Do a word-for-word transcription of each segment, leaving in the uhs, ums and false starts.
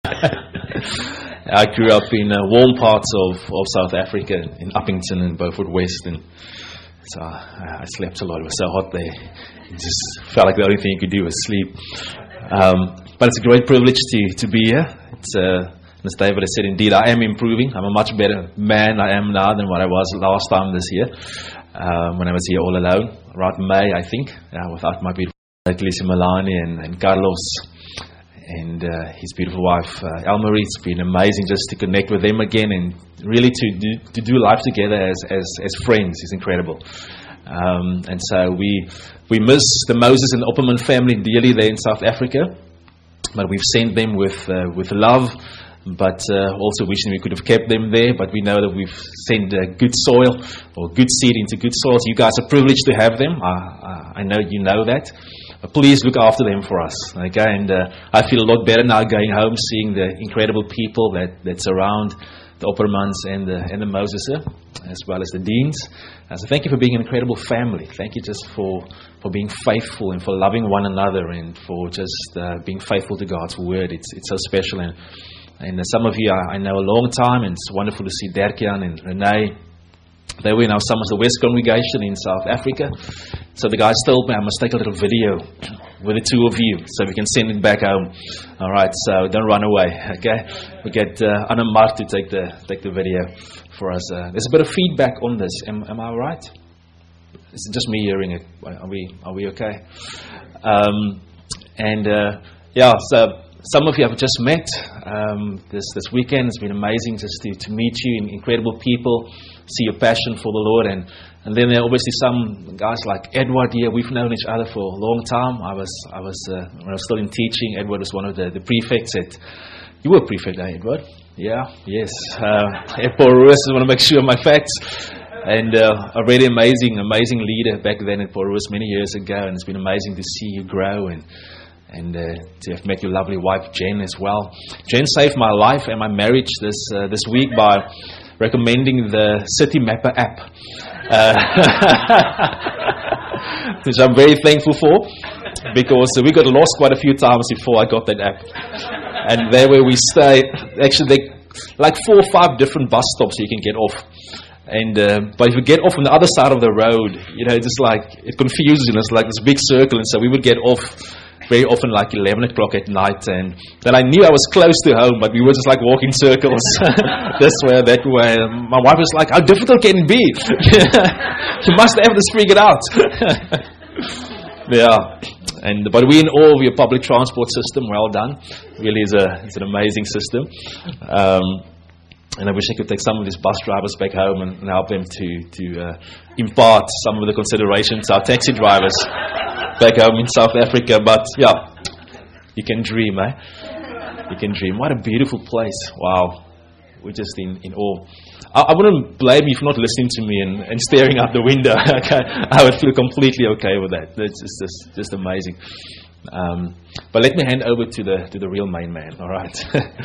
I grew up in uh, warm parts of, of South Africa, in Uppington and Beaufort West, and so I, I slept a lot. It was so hot there. It just felt like the only thing you could do was sleep. Um, but it's a great privilege to, to be here. It's, uh, as David has said, indeed, I am improving. I'm a much better man I am now than what I was last time this year, um, when I was here all alone, around May, I think, uh, without my beautiful Lisa Milani and, and Carlos and uh, his beautiful wife, uh, Elmarie. It's been amazing just to connect with them again and really to do, to do life together as, as, as friends. It's incredible. Um, and so we we miss the Moses and Opperman family dearly there in South Africa, but we've sent them with uh, with love, but uh, also wishing we could have kept them there. But we know that we've sent uh, good soil or good seed into good soil. So you guys are privileged to have them. I, I know you know that. But please look after them for us, okay? And uh, I feel a lot better now going home, seeing the incredible people that, that surround the Oppermans and the, and the Moseses, as well as the Deans. Uh, so thank you for being an incredible family. Thank you just for, for being faithful and for loving one another and for just uh, being faithful to God's word. It's it's so special. And, and uh, some of you I, I know a long time, and it's wonderful to see Derkian and Renee. They were in our Summers the West congregation in South Africa. So the guys told me I must take a little video with the two of you so we can send it back home. All right, so don't run away, okay? We get uh, Anna Mark to take the take the video for us. Uh, there's a bit of feedback on this. Am, am I all right? It's just me hearing it. Are we are we okay? Um, and uh, yeah, so some of you have just met um, this this weekend. It's been amazing just to, to meet you, incredible people, see your passion for the Lord. And, and then there are obviously some guys like Edward here. We've known each other for a long time. I was I was uh, when I was still in teaching, Edward was one of the, the prefects at, you were prefect, eh, Edward? Yeah, yes. Uh, at Paul Ruiz, I want to make sure of my facts. And uh, a really amazing, amazing leader back then at Paul Ruiz many years ago. And it's been amazing to see you grow and and uh, to have met your lovely wife, Jen, as well. Jen saved my life and my marriage this uh, this week by recommending the City Mapper app, uh, which I'm very thankful for, because we got lost quite a few times before I got that app. And there where we stay, actually, there like four or five different bus stops you can get off. And uh, but if you get off on the other side of the road, you know, it's just like, it confuses you. It's like this big circle, and so we would get off very often like eleven o'clock at night, and then I knew I was close to home, but we were just like walking circles this way, that way. My wife was like, how difficult can it be? You must have to figure it out. Yeah, and but we in awe of your public transport system. Well done. Really is a it's an amazing system. Um, and I wish I could take some of these bus drivers back home and, and help them to to uh, impart some of the considerations to our taxi drivers back home in South Africa. But yeah, you can dream, eh? You can dream. What a beautiful place. Wow. We're just in, in awe. I, I wouldn't blame you for not listening to me and, and staring out the window. Okay? I would feel completely okay with that. It's just just, just amazing. Um, but let me hand over to the to the real main man, all right?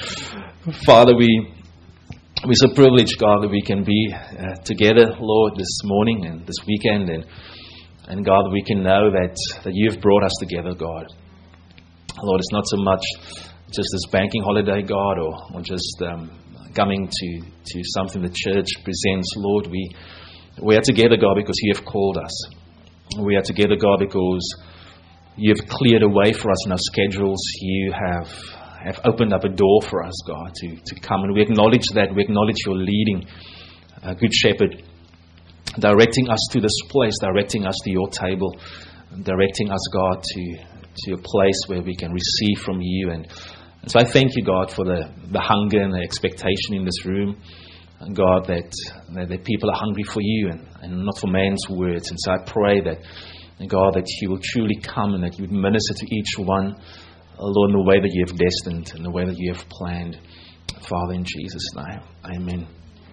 Father, we we're so privileged, God, that we can be uh, together, Lord, this morning and this weekend, and And God, we can know that, that you've brought us together, God. Lord, it's not so much just this banking holiday, God, or, or just um, coming to, to something the church presents. Lord, we we are together, God, because you have called us. We are together, God, because you have cleared a way for us in our schedules. You have have opened up a door for us, God, to, to come. And we acknowledge that. We acknowledge your leading, uh, Good Shepherd, directing us to this place, directing us to your table, directing us, God, to to a place where we can receive from you. And, and so I thank you, God, for the, the hunger and the expectation in this room. And God, that, that, that people are hungry for you and, and not for man's words. And so I pray that, God, that you will truly come and that you would minister to each one, Lord, in the way that you have destined, in the way that you have planned. Father, in Jesus' name, amen.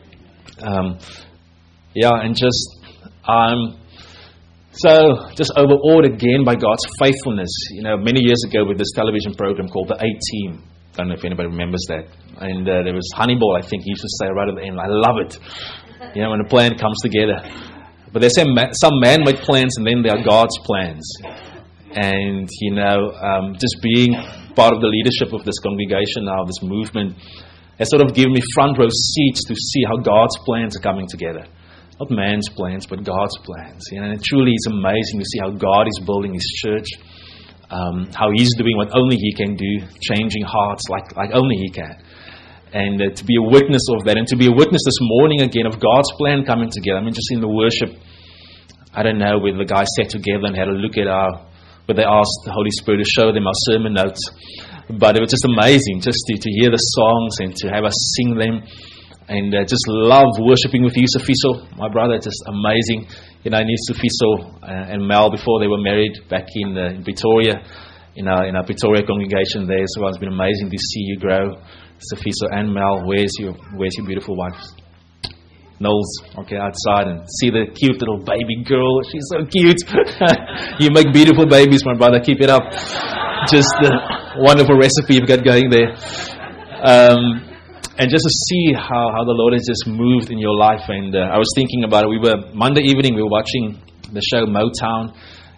Um, Yeah, and just I'm so just overawed again by God's faithfulness. You know, many years ago with this television program called The A-Team. I don't know if anybody remembers that. And uh, there was Honeyball, I think he used to say right at the end. I love it. You know, when a plan comes together. But there's some, some man-made plans, and then there are God's plans. And, you know, um, just being part of the leadership of this congregation now, this movement, has sort of given me front row seats to see how God's plans are coming together. Not man's plans, but God's plans. You know, and it truly is amazing to see how God is building His church, um, how He's doing what only He can do, changing hearts like, like only He can. And uh, to be a witness of that, and to be a witness this morning again of God's plan coming together. I mean, just in the worship, I don't know whether the guys sat together and had a look at our, but they asked the Holy Spirit to show them our sermon notes. But it was just amazing just to, to hear the songs and to have us sing them. And uh, just love worshiping with you, Sifiso, my brother. Just amazing. You know, I knew Sifiso uh, and Mel before they were married back in, uh, in Pretoria, in our, in our Pretoria congregation there. So it's been amazing to see you grow, Sifiso and Mel. Where's your, where's your beautiful wife? Knowles, okay, outside, and see the cute little baby girl. She's so cute. You make beautiful babies, my brother. Keep it up. Just a wonderful recipe you've got going there. Um, and just to see how, how the Lord has just moved in your life. And uh, I was thinking about it. We were, Monday evening, we were watching the show Motown.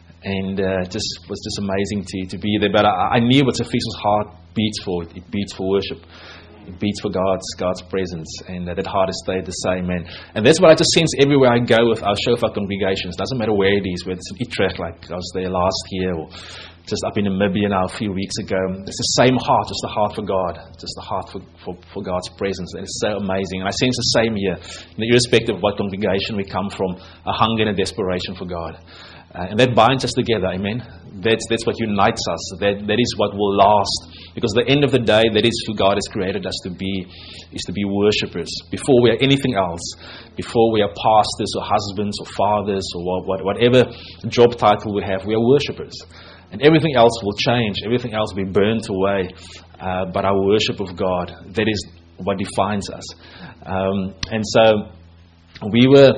And uh, just was just amazing to, to be there. But I, I knew what Sophia's heart beats for. It beats for worship. It beats for God's God's presence, and uh, that heart has stayed the same. And, and that's what I just sense everywhere I go with our Shofar congregations. Doesn't matter where it is, whether it's in Utrecht, like I was there last year, or just up in Namibia now a few weeks ago. It's the same heart, just the heart for God, just the heart for, for, for God's presence. And it's so amazing. And I sense the same here, irrespective of what congregation we come from, a hunger and a desperation for God. Uh, and that binds us together, amen? That's that's what unites us. That that is what will last. Because at the end of the day, that is who God has created us to be, is to be worshippers. Before we are anything else, before we are pastors or husbands or fathers or what, what, whatever job title we have, we are worshippers. And everything else will change. Everything else will be burnt away. Uh, but our worship of God, that is what defines us. Um, and so we were,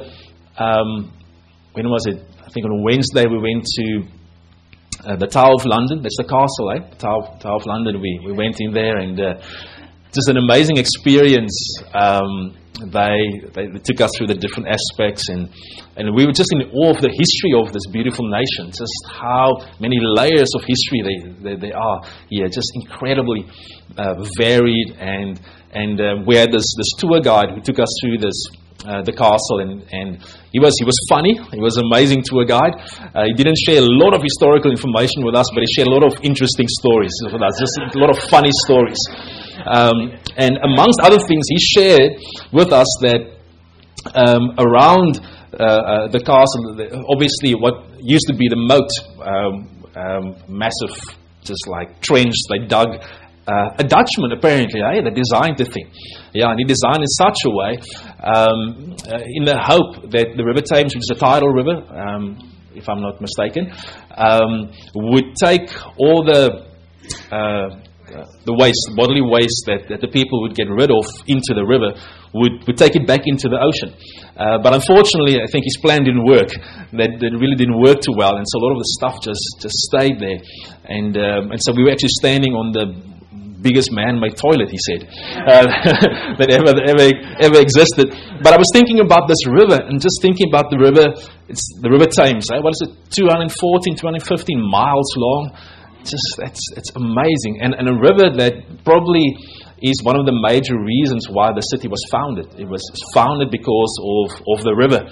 um, when was it? I think on Wednesday we went to uh, the Tower of London. That's the castle, eh? The Tower, Tower of London. We we went in there, and uh, just an amazing experience. Um, they, they they took us through the different aspects, and and we were just in awe of the history of this beautiful nation. Just how many layers of history they they, they are here. Just incredibly uh, varied, and and uh, we had this this tour guide who took us through this. Uh, the castle, and, and he was he was funny. He was an amazing tour guide. Uh, he didn't share a lot of historical information with us, but he shared a lot of interesting stories with us, just a lot of funny stories. Um, and amongst other things, he shared with us that um, around uh, uh, the castle, obviously what used to be the moat, um, um, massive, just like trench they dug. Uh, a Dutchman, apparently, eh, that designed the thing. Yeah, and he designed in such a way, um, uh, in the hope that the River Thames, which is a tidal river, um, if I'm not mistaken, um, would take all the uh, the waste, bodily waste that, that the people would get rid of into the river, would, would take it back into the ocean. Uh, but unfortunately, I think his plan didn't work. That, that really didn't work too well, and so a lot of the stuff just, just stayed there. And um, and so we were actually standing on the biggest man-made toilet, he said, uh, that ever ever ever existed. But I was thinking about this river, and just thinking about the river. It's the River Thames. Eh? What is it? two hundred fourteen, two hundred fifteen miles long. Just that's it's amazing, and and a river that probably is one of the major reasons why the city was founded. It was founded because of of the river.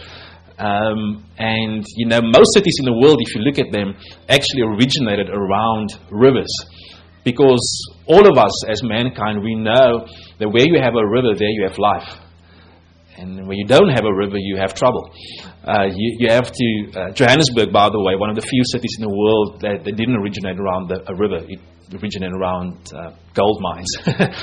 Um, and you know, most cities in the world, if you look at them, actually originated around rivers. Because all of us as mankind, we know that where you have a river, there you have life. And when you don't have a river, you have trouble. Uh, you, you have to, uh, Johannesburg, by the way, one of the few cities in the world that, that didn't originate around the, a river. It originated around uh, gold mines.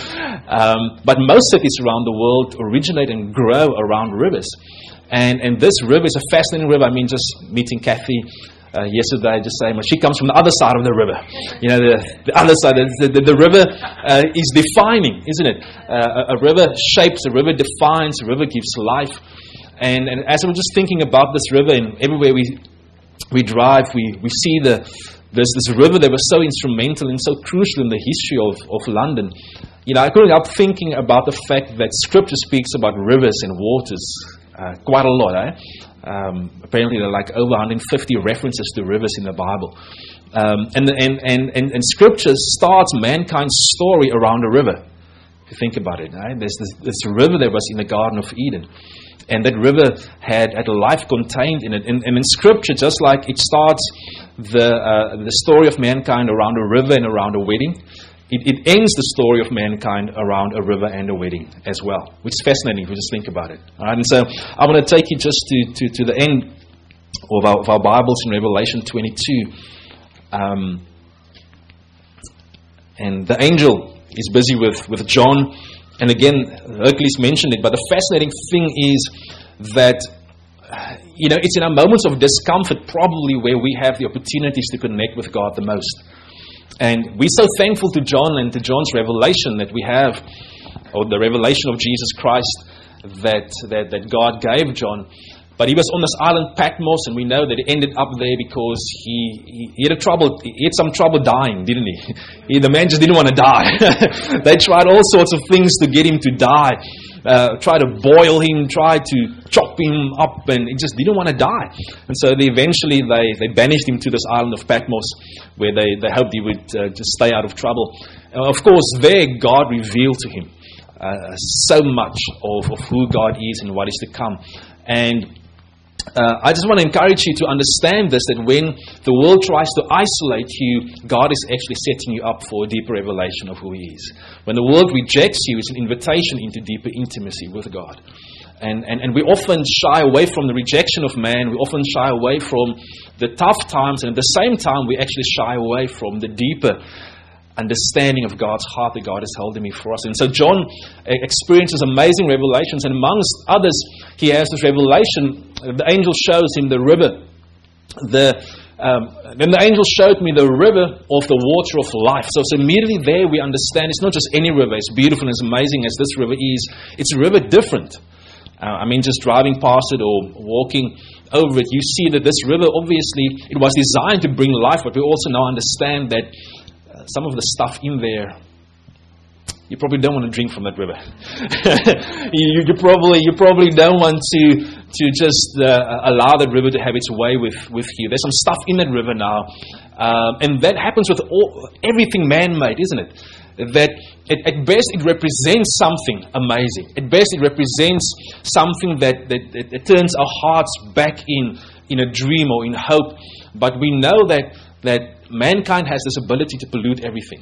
um, but most cities around the world originate and grow around rivers. And, and this river is a fascinating river. I mean, just meeting Kathy Uh, yesterday, just saying, well, she comes from the other side of the river. You know, the, the other side. The, the, the river uh, is defining, isn't it? Uh, a, a river shapes, a river defines, a river gives life. And, and as I was just thinking about this river, and everywhere we we drive, we, we see the this this river that was so instrumental and so crucial in the history of, of London. You know, I couldn't help thinking about the fact that Scripture speaks about rivers and waters Uh, quite a lot, eh? Um, apparently there are like over one hundred fifty references to rivers in the Bible. Um, and, and, and, and, and Scripture starts mankind's story around a river. If you think about it, right? There's this, this river that was in the Garden of Eden. And that river had, had a life contained in it. And, and in Scripture, just like it starts the, uh, the story of mankind around a river and around a wedding, it, it ends the story of mankind around a river and a wedding as well, which is fascinating if you just think about it. All right? And so I want to take you just to, to, to the end of our, of our Bibles in Revelation twenty-two. Um, and the angel is busy with, with John. And again, Hercules mentioned it, but the fascinating thing is that, you know, it's in our moments of discomfort probably where we have the opportunities to connect with God the most. And we're so thankful to John and to John's revelation that we have, or the revelation of Jesus Christ that, that, that God gave John. But he was on this island Patmos, and we know that he ended up there because he, he, he had a trouble. He had some trouble dying, didn't he? he the man just didn't want to die. They tried all sorts of things to get him to die. Uh, tried to boil him, tried to chop him up, and he just didn't want to die. And so they eventually they, they banished him to this island of Patmos, where they, they hoped he would uh, just stay out of trouble. And of course, there God revealed to him uh, so much of, of who God is and what is to come. And Uh, I just want to encourage you to understand this, that when the world tries to isolate you, God is actually setting you up for a deeper revelation of who He is. When the world rejects you, it's an invitation into deeper intimacy with God. And, and, and we often shy away from the rejection of man. We often shy away from the tough times. And at the same time, we actually shy away from the deeper understanding of God's heart that God is holding me for us. And so John experiences amazing revelations, and amongst others, he has this revelation. The angel shows him the river. The um, then the angel showed me the river of the water of life. So, so immediately there we understand it's not just any river. It's beautiful and as amazing as this river is. It's a river different. Uh, I mean, just driving past it or walking over it, you see that this river, obviously, it was designed to bring life, but we also now understand that some of the stuff in there, you probably don't want to drink from that river. you, you probably you probably don't want to to just uh, allow that river to have its way with, with you. There's some stuff in that river now, um, and that happens with all, everything man-made, isn't it? That at, at best it represents something amazing. At best it represents something that, that, that, that turns our hearts back in in a dream or in hope. But we know that that. Mankind has this ability to pollute everything.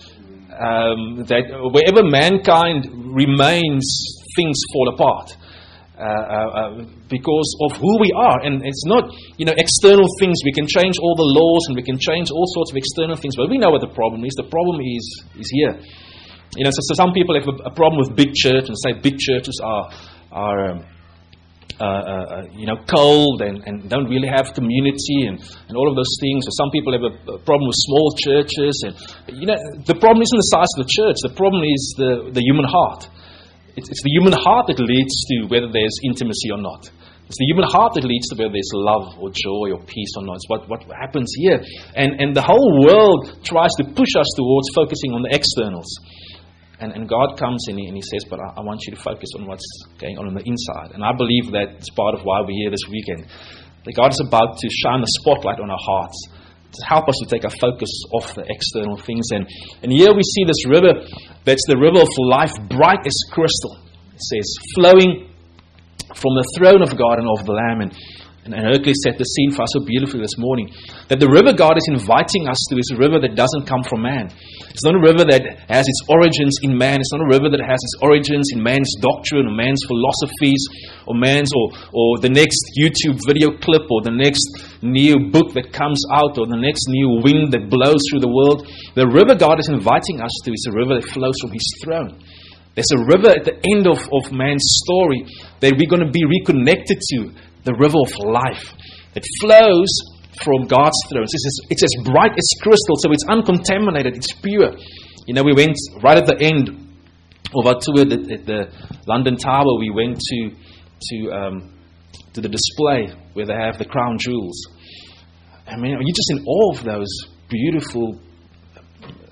Um, that wherever mankind remains, things fall apart uh, uh, because of who we are. And it's not, you know, external things. We can change all the laws and we can change all sorts of external things. But we know what the problem is. The problem is is here. You know, so, so some people have a, a problem with big church and say big churches are are. Um, Uh, uh, you know, cold and, and don't really have community and, and all of those things. Or some people have a, a problem with small churches. And you know, the problem isn't the size of the church. The problem is the, the human heart. It's, it's the human heart that leads to whether there's intimacy or not. It's the human heart that leads to whether there's love or joy or peace or not. It's what, what happens here. And, and the whole world tries to push us towards focusing on the externals. And, and God comes in and He says, but I, I want you to focus on what's going on on the inside. And I believe that it's part of why we're here this weekend. That God is about to shine the spotlight on our hearts, to help us to take our focus off the external things. And, and here we see this river, that's the river of life, bright as crystal. It says, flowing from the throne of God and of the Lamb. And, and Hercules set the scene for us so beautifully this morning. That the river God is inviting us to is a river that doesn't come from man. It's not a river that has its origins in man. It's not a river that has its origins in man's doctrine or man's philosophies or man's or, or the next YouTube video clip or the next new book that comes out or the next new wind that blows through the world. The river God is inviting us to is a river that flows from His throne. There's a river at the end of, of man's story that we're going to be reconnected to. The river of life that flows from God's throne. It's as, it's as bright as crystal, so it's uncontaminated, it's pure. You know, we went right at the end of our tour at the, at the London Tower. We went to to um, to the display where they have the crown jewels. I mean, you're just in awe of those beautiful, uh,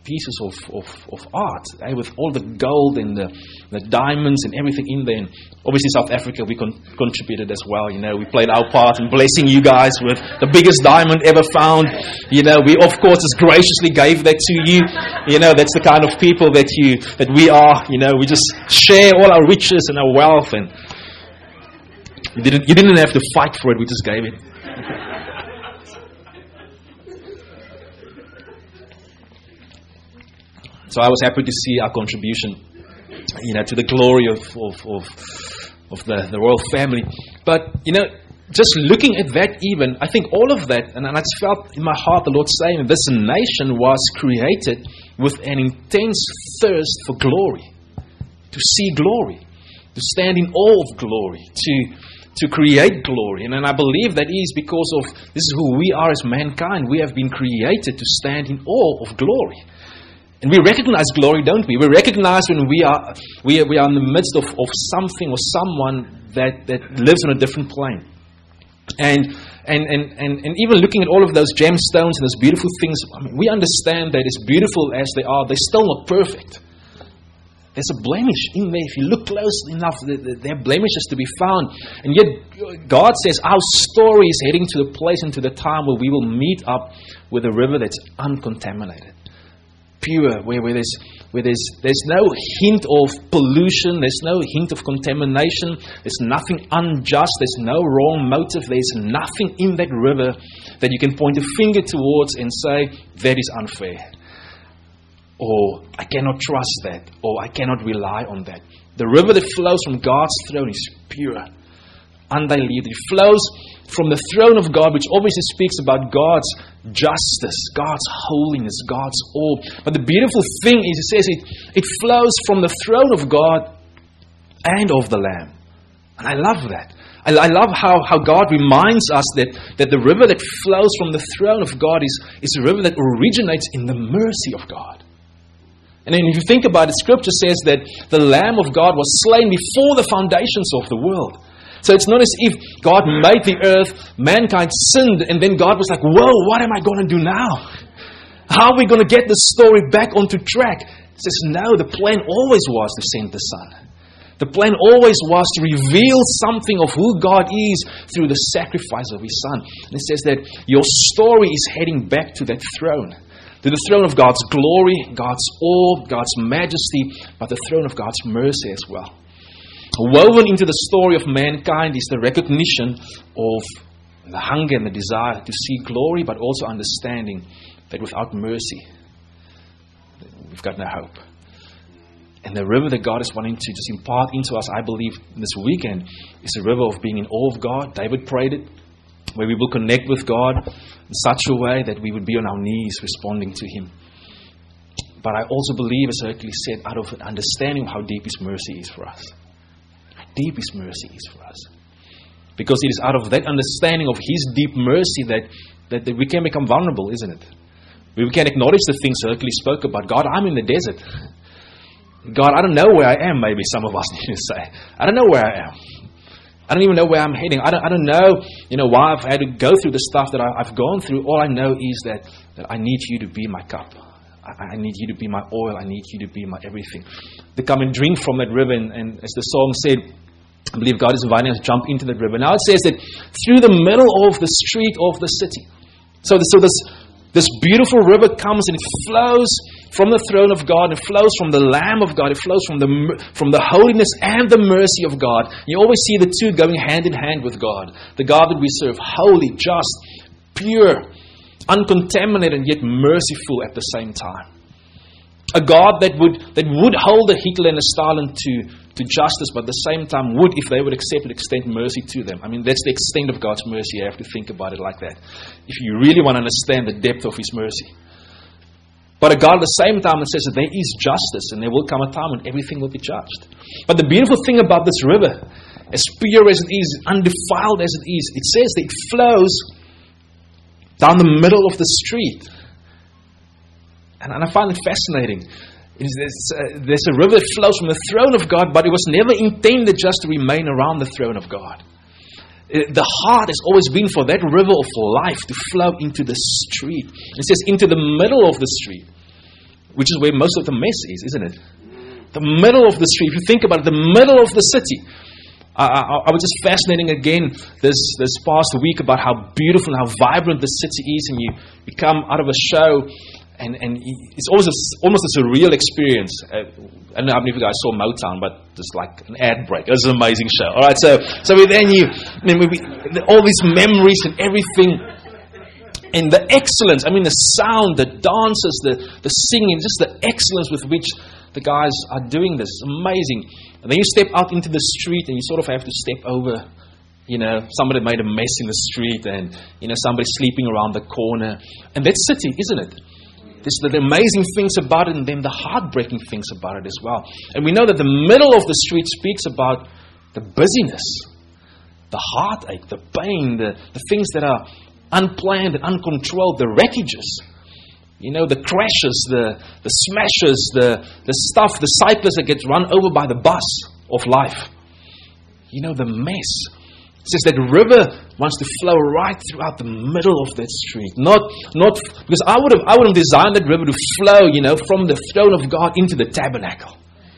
pieces of, of, of art, eh, with all the gold and the, the diamonds and everything in there. And obviously South Africa, we con- contributed as well. You know, we played our part in blessing you guys with the biggest diamond ever found. You know, we of course just graciously gave that to you. You know, that's the kind of people that you that we are. You know, we just share all our riches and our wealth, and you didn't you didn't have to fight for it. We just gave it. So I was happy to see our contribution, you know, to the glory of of of, of the, the royal family. But, you know, just looking at that even, I think all of that, and, and I just felt in my heart the Lord saying this nation was created with an intense thirst for glory, to see glory, to stand in awe of glory, to to create glory. And, and I believe that is because of, this is who we are as mankind. We have been created to stand in awe of glory. And we recognize glory, don't we? We recognize when we are we are, we are in the midst of, of something or someone that, that lives on a different plane. And, and and and and even looking at all of those gemstones and those beautiful things, I mean, we understand that as beautiful as they are, they're still not perfect. There's a blemish in there. If you look close enough, there are blemishes to be found. And yet God says our story is heading to the place and to the time where we will meet up with a river that's uncontaminated, pure, where, where there's where there's there's no hint of pollution, there's no hint of contamination, there's nothing unjust, there's no wrong motive, there's nothing in that river that you can point a finger towards and say, that is unfair. Or, I cannot trust that. Or, I cannot rely on that. The river that flows from God's throne is pure, undiluted. It flows from the throne of God, which obviously speaks about God's justice, God's holiness, God's awe. But the beautiful thing is, it says it, it flows from the throne of God and of the Lamb. And I love that. I, I love how, how God reminds us that, that the river that flows from the throne of God is, is a river that originates in the mercy of God. And then if you think about it, Scripture says that the Lamb of God was slain before the foundations of the world. So it's not as if God made the earth, mankind sinned, and then God was like, whoa, what am I going to do now? How are we going to get this story back onto track? It says, no, the plan always was to send the Son. The plan always was to reveal something of who God is through the sacrifice of His Son. And it says that your story is heading back to that throne. To the throne of God's glory, God's awe, God's majesty, but the throne of God's mercy as well. Woven into the story of mankind is the recognition of the hunger and the desire to see glory, but also understanding that without mercy, we've got no hope. And the river that God is wanting to just impart into us, I believe, this weekend, is a river of being in awe of God. David prayed it, where we will connect with God in such a way that we would be on our knees responding to Him. But I also believe, as Hercules said, out of an understanding of how deep His mercy is for us. How deep His mercy is for us. Because it is out of that understanding of His deep mercy that, that, that we can become vulnerable, isn't it? We can acknowledge the things Hercules spoke about. God, I'm in the desert. God, I don't know where I am, maybe some of us need to say. I don't know where I am. I don't even know where I'm heading. I don't, I don't know, you know, why I've had to go through the stuff that I, I've gone through. All I know is that, that I need you to be my cup. I, I need you to be my oil. I need you to be my everything. To come and drink from that river. And, and as the song said, I believe God is inviting us to jump into that river. Now it says that through the middle of the street of the city. So, the, so this, this beautiful river comes and it flows from the throne of God. It flows from the Lamb of God. It flows from the from the holiness and the mercy of God. You always see the two going hand in hand with God. The God that we serve, holy, just, pure, uncontaminated, and yet merciful at the same time. A God that would that would hold a Hitler and a Stalin to, to justice, but at the same time would, if they would accept it, extend mercy to them. I mean, that's the extent of God's mercy. You have to think about it like that. If you really want to understand the depth of His mercy. But a God at the same time that says that there is justice and there will come a time when everything will be judged. But the beautiful thing about this river, as pure as it is, undefiled as it is, it says that it flows down the middle of the street. And, and I find it fascinating. It is, there's, uh, there's a river that flows from the throne of God, but it was never intended just to remain around the throne of God. The heart has always been for that river of life to flow into the street. It says into the middle of the street. which is where most of the mess is, isn't it? The middle of the street. If you think about it, the middle of the city. I, I, I was just fascinating again this this past week about how beautiful and how vibrant the city is, and you, you come out of a show, and, and it's almost a, almost a surreal experience. Uh, I don't know how many of you guys saw Motown, but just like an ad break. It was an amazing show. All right, so so then you, I mean, we, all these memories and everything. And the excellence, I mean the sound, the dances, the, the singing, just the excellence with which the guys are doing this. It's amazing. And then you step out into the street and you sort of have to step over, you know, somebody made a mess in the street and, you know, somebody sleeping around the corner. And that's city, isn't it? There's the amazing things about it and then the heartbreaking things about it as well. And we know that the middle of the street speaks about the busyness, the heartache, the pain, the, the things that are unplanned and uncontrolled, the wreckages, you know, the crashes, the, the smashes, the, the stuff, the cyclists that gets run over by the bus of life. You know, the mess. It says that river wants to flow right throughout the middle of that street. Not, not because I would have, I would have designed that river to flow, you know, from the throne of God into the tabernacle.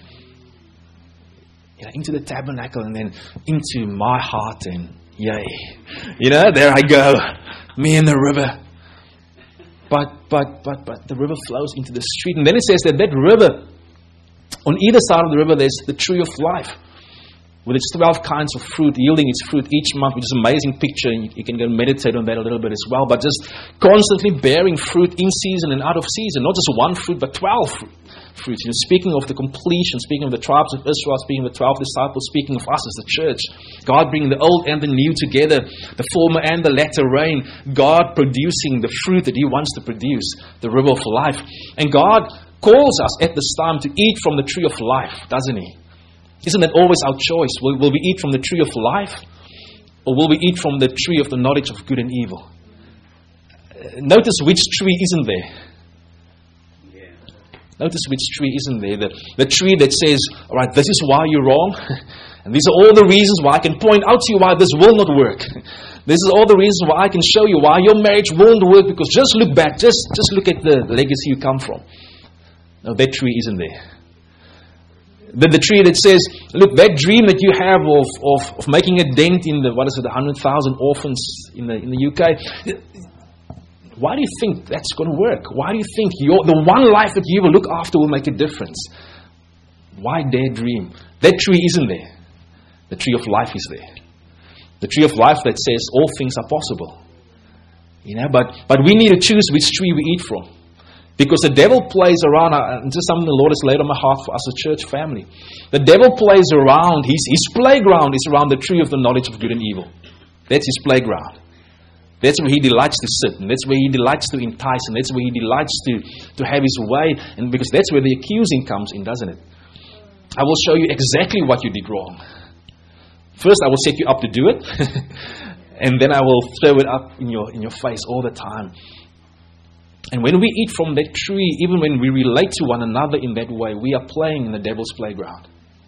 You know, into the tabernacle and then into my heart and yay. You know, there I go. Me and the river. But, but, but, but the river flows into the street. And then it says that that river, on either side of the river, there's the tree of life. With its twelve kinds of fruit, yielding its fruit each month, which is an amazing picture. And you, you can go meditate on that a little bit as well. But just constantly bearing fruit in season and out of season. Not just one fruit, but twelve fruit. Fruits. You know, speaking of the completion, speaking of the tribes of Israel, speaking of the twelve disciples, speaking of us as the church. God bringing the old and the new together, the former and the latter rain. God producing the fruit that He wants to produce, the river of life. And God calls us at this time to eat from the tree of life, doesn't He? Isn't that always our choice? Will, will we eat from the tree of life, or will we eat from the tree of the knowledge of good and evil? Uh, notice which tree isn't there. Notice which tree isn't there. The, the tree that says, all right, this is why you're wrong. And these are all the reasons why I can point out to you why this will not work. This is all the reasons why I can show you why your marriage won't work, because just look back. Just, just look at the legacy you come from. No, that tree isn't there. The, the tree that says, look, that dream that you have of, of, of making a dent in the, what is it, one hundred thousand orphans in the, in the U K. Why do you think that's going to work? Why do you think your, the one life that you will look after will make a difference? Why dare dream? That tree isn't there. The tree of life is there. The tree of life that says all things are possible. You know, but, but we need to choose which tree we eat from. Because the devil plays around, and this is something the Lord has laid on my heart for us as a church family. The devil plays around, his, his playground is around the tree of the knowledge of good and evil. That's his playground. That's where he delights to sit, and that's where he delights to entice, and that's where he delights to, to have his way, and because that's where the accusing comes in, doesn't it? I will show you exactly what you did wrong. First, I will set you up to do it, and then I will throw it up in your in your face all the time. And when we eat from that tree, even when we relate to one another in that way, we are playing in the devil's playground.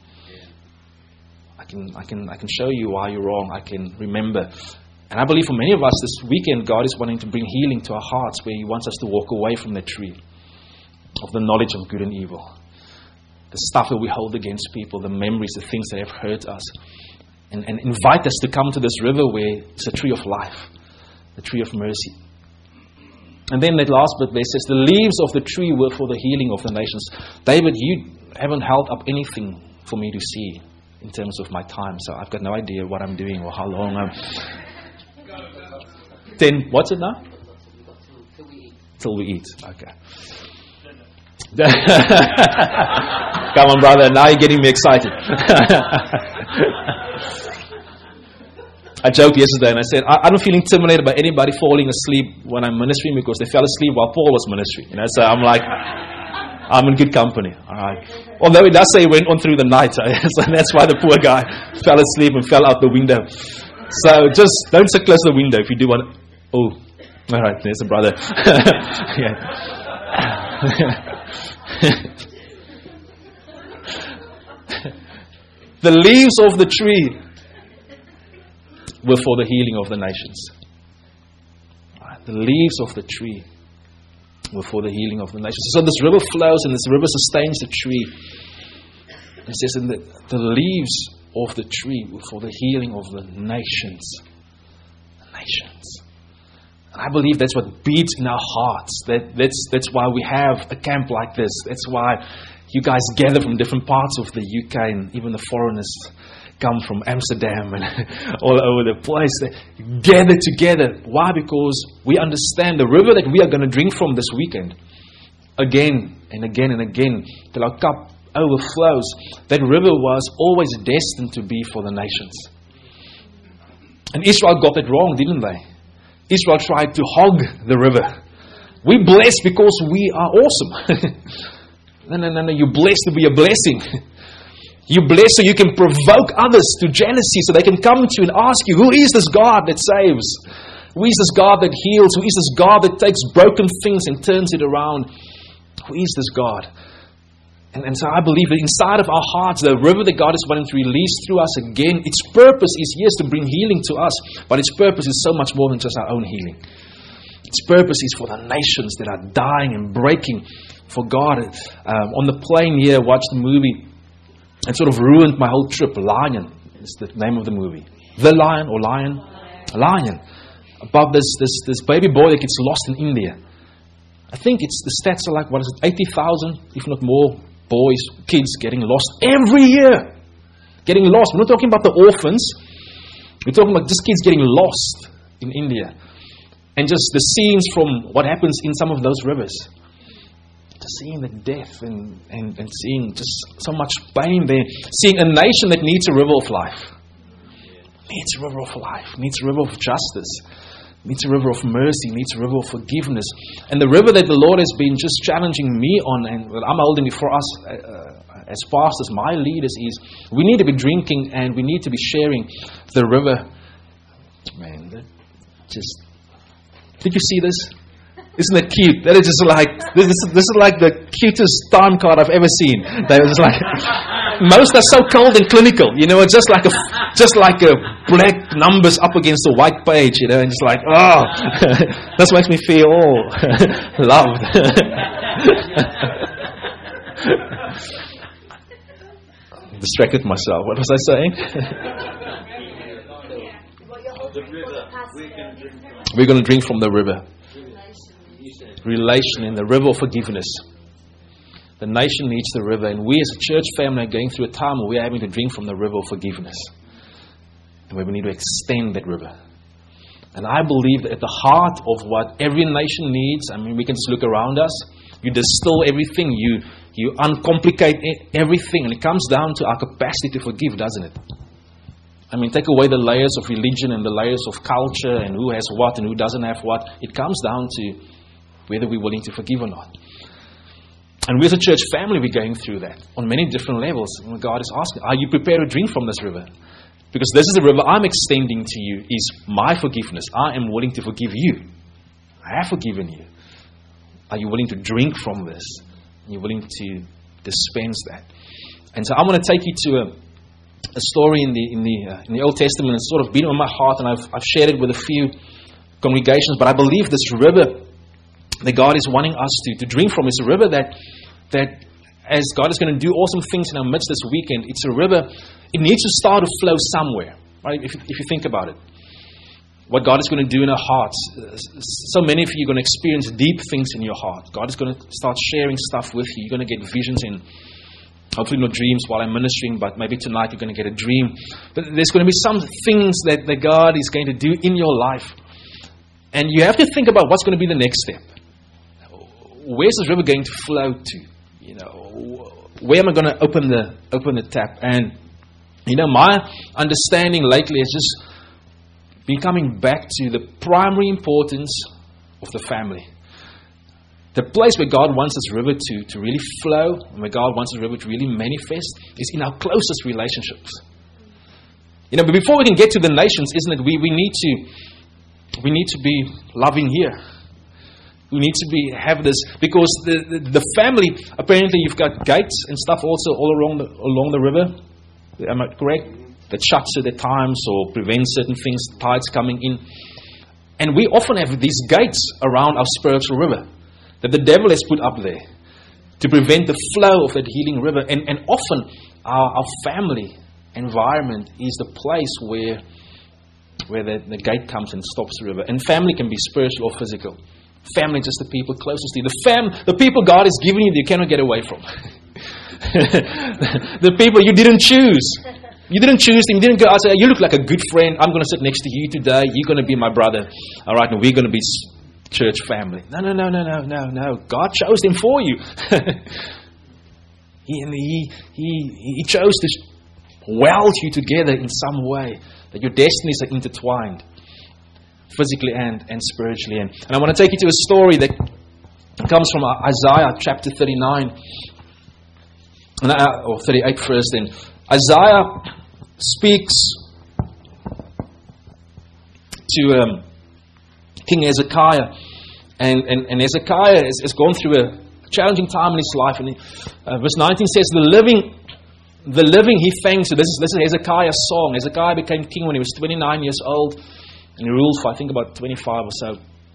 I can I can I can show you why you're wrong. I can remember. And I believe for many of us this weekend, God is wanting to bring healing to our hearts, where He wants us to walk away from the tree of the knowledge of good and evil. The stuff that we hold against people, the memories, the things that have hurt us. And, and invite us to come to this river where it's a tree of life, the tree of mercy. And then that last bit there says, the leaves of the tree were for the healing of the nations. David, you haven't held up anything for me to see in terms of my time, so I've got no idea what I'm doing or how long I'm... Then, what's it now? Till we eat. Till we eat, okay. Come on, brother, now you're getting me excited. I joked yesterday and I said, I, I don't feel intimidated by anybody falling asleep when I'm ministering, because they fell asleep while Paul was ministering. You know, so I'm like, I'm in good company. All right. Although it does say he went on through the night, so that's why the poor guy fell asleep and fell out the window. So just don't sit close to the window if you do want. Oh, all right, there's a brother. The leaves of the tree were for the healing of the nations. The leaves of the tree were for the healing of the nations. So this river flows, and this river sustains the tree. It says in the, the leaves of the tree were for the healing of the nations. The nations. And I believe that's what beats in our hearts. That, that's, that's why we have a camp like this. That's why you guys gather from different parts of the U K, and even the foreigners come from Amsterdam and all over the place. They gather together. Why? Because we understand the river that we are going to drink from this weekend, again and again and again, till our cup overflows. That river was always destined to be for the nations. And Israel got it wrong, didn't they? Israel tried to hog the river. We bless because we are awesome. no, no, no, no. You're blessed to be a blessing. You're blessed so you can provoke others to jealousy, so they can come to you and ask you, who is this God that saves? Who is this God that heals? Who is this God that takes broken things and turns it around? Who is this God? And, and so I believe that inside of our hearts, the river that God is wanting to release through us again, its purpose is, yes, to bring healing to us, but its purpose is so much more than just our own healing. Its purpose is for the nations that are dying and breaking for God. Um, on the plane here, watched the movie. It sort of ruined my whole trip. Lion is the name of the movie. The Lion or Lion? Lion. About this, this, this baby boy that gets lost in India. I think it's the stats are like, what is it, eighty thousand, if not more, boys, kids getting lost every year. Getting lost. We're not talking about the orphans. We're talking about just kids getting lost in India. And just the scenes from what happens in some of those rivers. Just seeing the death and, and, and seeing just so much pain there. Seeing a nation that needs a river of life. Needs a river of life. Needs a river of justice. Needs a river of mercy. Needs a river of forgiveness. And the river that the Lord has been just challenging me on, and well, I'm holding it for us uh, as pastors, my leaders, is we need to be drinking and we need to be sharing the river. Man, that just... Did you see this? Isn't it cute? That is just like this. Is, this is like the cutest time card I've ever seen. They were just like most are so cold and clinical. You know, it's just like a just like a black numbers up against a white page. You know, and just like oh, this makes me feel all loved. Distracted myself. What was I saying? We're going to drink from the river. Relation in the river of forgiveness. The nation needs the river, and we as a church family are going through a time where we're having to drink from the river of forgiveness, and where we need to extend that river. And I believe that at the heart of what every nation needs, I mean, we can just look around us. You distill everything, you you uncomplicate everything, and it comes down to our capacity to forgive, doesn't it? I mean, take away the layers of religion and the layers of culture and who has what and who doesn't have what. It comes down to whether we're willing to forgive or not. And we as a church family, we're going through that on many different levels. And God is asking, are you prepared to drink from this river? Because this is the river I'm extending to you, is my forgiveness. I am willing to forgive you. I have forgiven you. Are you willing to drink from this? Are you willing to dispense that? And so I'm going to take you to a, a story in the in the uh, in the Old Testament. It's sort of been on my heart, and I've I've shared it with a few congregations. But I believe this river that God is wanting us to, to drink from is a river that, that as God is going to do awesome things in our midst this weekend, it's a river, it needs to start to flow somewhere, right? If, if you think about it. What God is going to do in our hearts. So many of you are going to experience deep things in your heart. God is going to start sharing stuff with you. You're going to get visions in, hopefully not dreams while I'm ministering, but maybe tonight you're going to get a dream. But there's going to be some things that, that God is going to do in your life. And you have to think about what's going to be the next step. Where's this river going to flow to? You know, where am I going to open the open the tap? And you know, my understanding lately has just been coming back to the primary importance of the family. The place where God wants this river to, to really flow, and where God wants this river to really manifest, is in our closest relationships. You know, but before we can get to the nations, isn't it? We we need to we need to be loving here. We need to be have this, because the, the, the family, apparently you've got gates and stuff also all along the, along the river. Am I correct? That shuts at the times or prevents certain things, tides coming in. And we often have these gates around our spiritual river. that the devil has put up there to prevent the flow of that healing river. And, and often our, our family environment is the place where where the, the gate comes and stops the river. And family can be spiritual or physical. Family is just the people closest to you. The fam, the people God has given you that you cannot get away from. The people you didn't choose. You didn't choose them. You didn't go out and say, you look like a good friend. I'm going to sit next to you today. You're going to be my brother. All right, and we're going to be church family. No, no, no, no, no, no, no. God chose them for you. he, he, he, he chose to weld you together in some way, that your destinies are intertwined, physically and, and spiritually. And, and I want to take you to a story that comes from Isaiah chapter thirty-nine, or thirty-eight first. And Isaiah speaks to um, King Hezekiah, and, and, and Hezekiah has, has gone through a challenging time in his life. And uh, verse nineteen says, the living The living he thanks. So this is, this is Hezekiah's song. Hezekiah became king when he was twenty-nine years old, and he ruled for I think about twenty-five or so.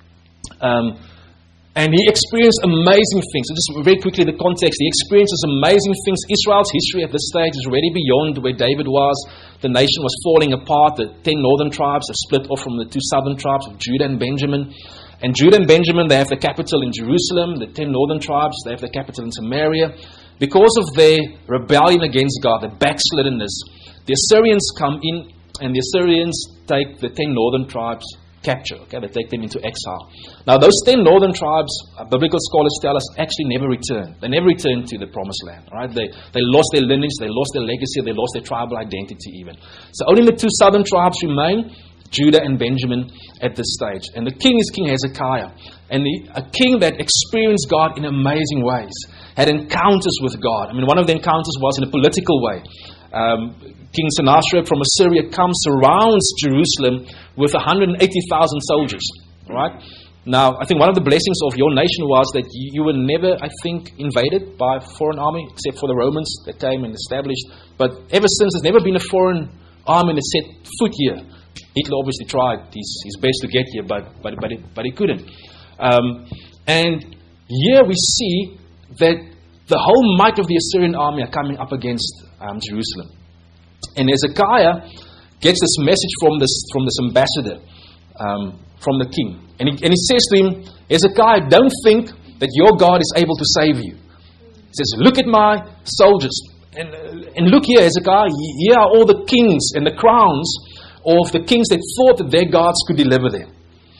Um, and he experienced amazing things. So just very quickly the context. He experiences amazing things. Israel's history at this stage is already beyond where David was. The nation was falling apart. The ten northern tribes have split off from the two southern tribes of Judah and Benjamin. And Judah and Benjamin, they have the capital in Jerusalem. The ten northern tribes, they have the capital in Samaria. Because of their rebellion against God, their backsliddenness, the Assyrians come in, and the Assyrians take the ten northern tribes capture. Okay, they take them into exile. Now, those ten northern tribes, uh, biblical scholars tell us, actually never returned. They never returned to the promised land. Right? They they lost their lineage, they lost their legacy, they lost their tribal identity even. So only the two southern tribes remain, Judah and Benjamin, at this stage. And the king is King Hezekiah, and the, a king that experienced God in amazing ways. Had encounters with God. I mean, one of the encounters was in a political way. Um, King Sennacherib from Assyria comes, surrounds Jerusalem with one hundred eighty thousand soldiers. Right? Now, I think one of the blessings of your nation was that you, you were never, I think, invaded by a foreign army, except for the Romans that came and established. But ever since, there's never been a foreign army that set foot here. Hitler obviously tried his, his best to get here, but but but, it, but he couldn't. Um, and here we see that the whole might of the Assyrian army are coming up against um, Jerusalem. And Hezekiah gets this message from this from this ambassador, um, from the king. And he, and he says to him, Hezekiah, don't think that your God is able to save you. He says, look at my soldiers. And, uh, and look here, Hezekiah, here are all the kings and the crowns of the kings that thought that their gods could deliver them.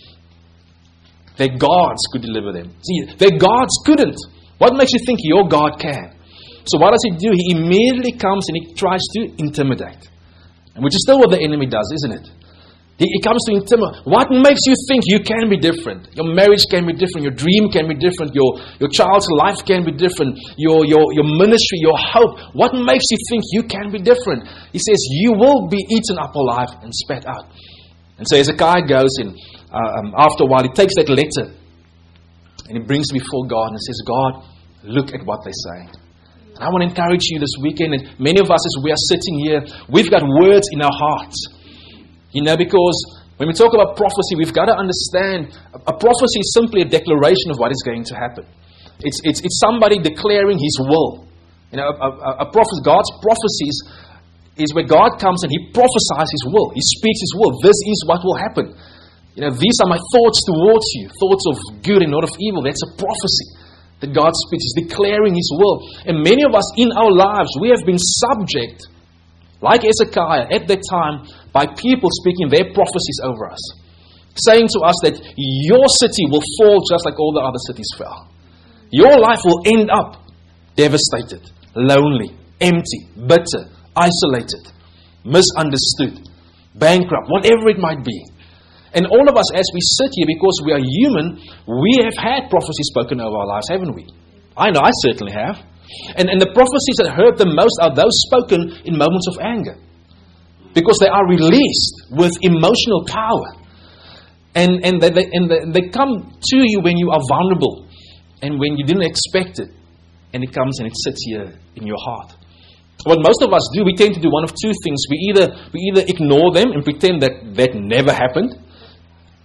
Their gods could deliver them. See, their gods couldn't. What makes you think your God can? So what does he do? He immediately comes and he tries to intimidate. And which is still what the enemy does, isn't it? He, he comes to intimidate. What makes you think you can be different? Your marriage can be different. Your dream can be different. Your, your child's life can be different. Your, your, your ministry, your hope. What makes you think you can be different? He says, you will be eaten up alive and spat out. And so Hezekiah goes in. Uh, um, after a while, he takes that letter and he brings it before God and says, God, look at what they're saying. And I want to encourage you this weekend, and many of us as we are sitting here, we've got words in our hearts. You know, because when we talk about prophecy, we've got to understand a, a prophecy is simply a declaration of what is going to happen. It's, it's, it's somebody declaring His will. You know, a, a, a prophet, God's prophecies is where God comes and He prophesies His will. He speaks His will. This is what will happen. You know, these are my thoughts towards you, thoughts of good and not of evil. That's a prophecy that God speaks. He's declaring His will. And many of us in our lives, we have been subject, like Hezekiah at that time, by people speaking their prophecies over us, saying to us that your city will fall just like all the other cities fell. Your life will end up devastated, lonely, empty, bitter, isolated, misunderstood, bankrupt, whatever it might be. And all of us, as we sit here, because we are human, we have had prophecies spoken over our lives, haven't we? I know I certainly have. And, and the prophecies that hurt the most are those spoken in moments of anger, because they are released with emotional power. And, and, they, they, and they, they come to you when you are vulnerable and when you didn't expect it. And it comes and it sits here in your heart. What most of us do, we tend to do one of two things. We either, we either ignore them and pretend that that never happened,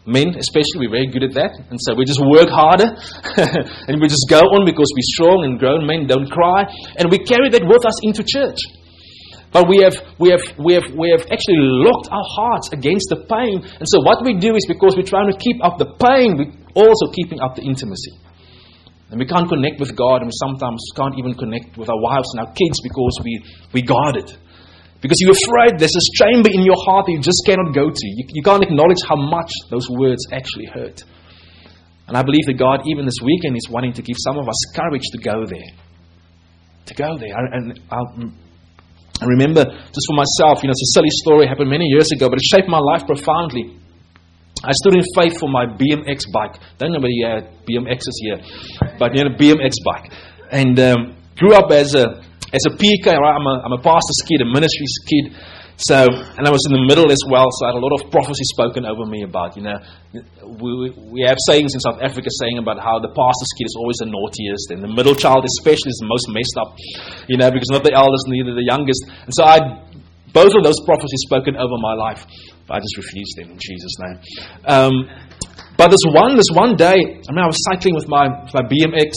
Men especially, we're very good at that. And so we just work harder and we just go on because we're strong, and grown men don't cry. And we carry that with us into church. But we have we have we have we have actually locked our hearts against the pain. And so what we do is, because we're trying to keep up the pain, we're also keeping up the intimacy. And we can't connect with God, and we sometimes can't even connect with our wives and our kids because we we guard it. Because you're afraid there's this chamber in your heart that you just cannot go to. You, you can't acknowledge how much those words actually hurt. And I believe that God, even this weekend, is wanting to give some of us courage to go there. To go there. And I, I remember, just for myself, you know, it's a silly story, happened many years ago, but it shaped my life profoundly. I stood in faith for my B M X bike. Don't know whether you had B M Xs here, but you know, a B M X bike. And um, grew up as a As a P K, right? I'm a, I'm a pastor's kid, a ministry's kid. So, and I was in the middle as well, so I had a lot of prophecy spoken over me about, you know, we, we have sayings in South Africa saying about how the pastor's kid is always the naughtiest, and the middle child especially is the most messed up, you know, because not the eldest, neither the youngest. And so I had both of those prophecies spoken over my life. But I just refused them in Jesus' name. Um, but this one, this one day, I mean, I was cycling with my, with my B M X,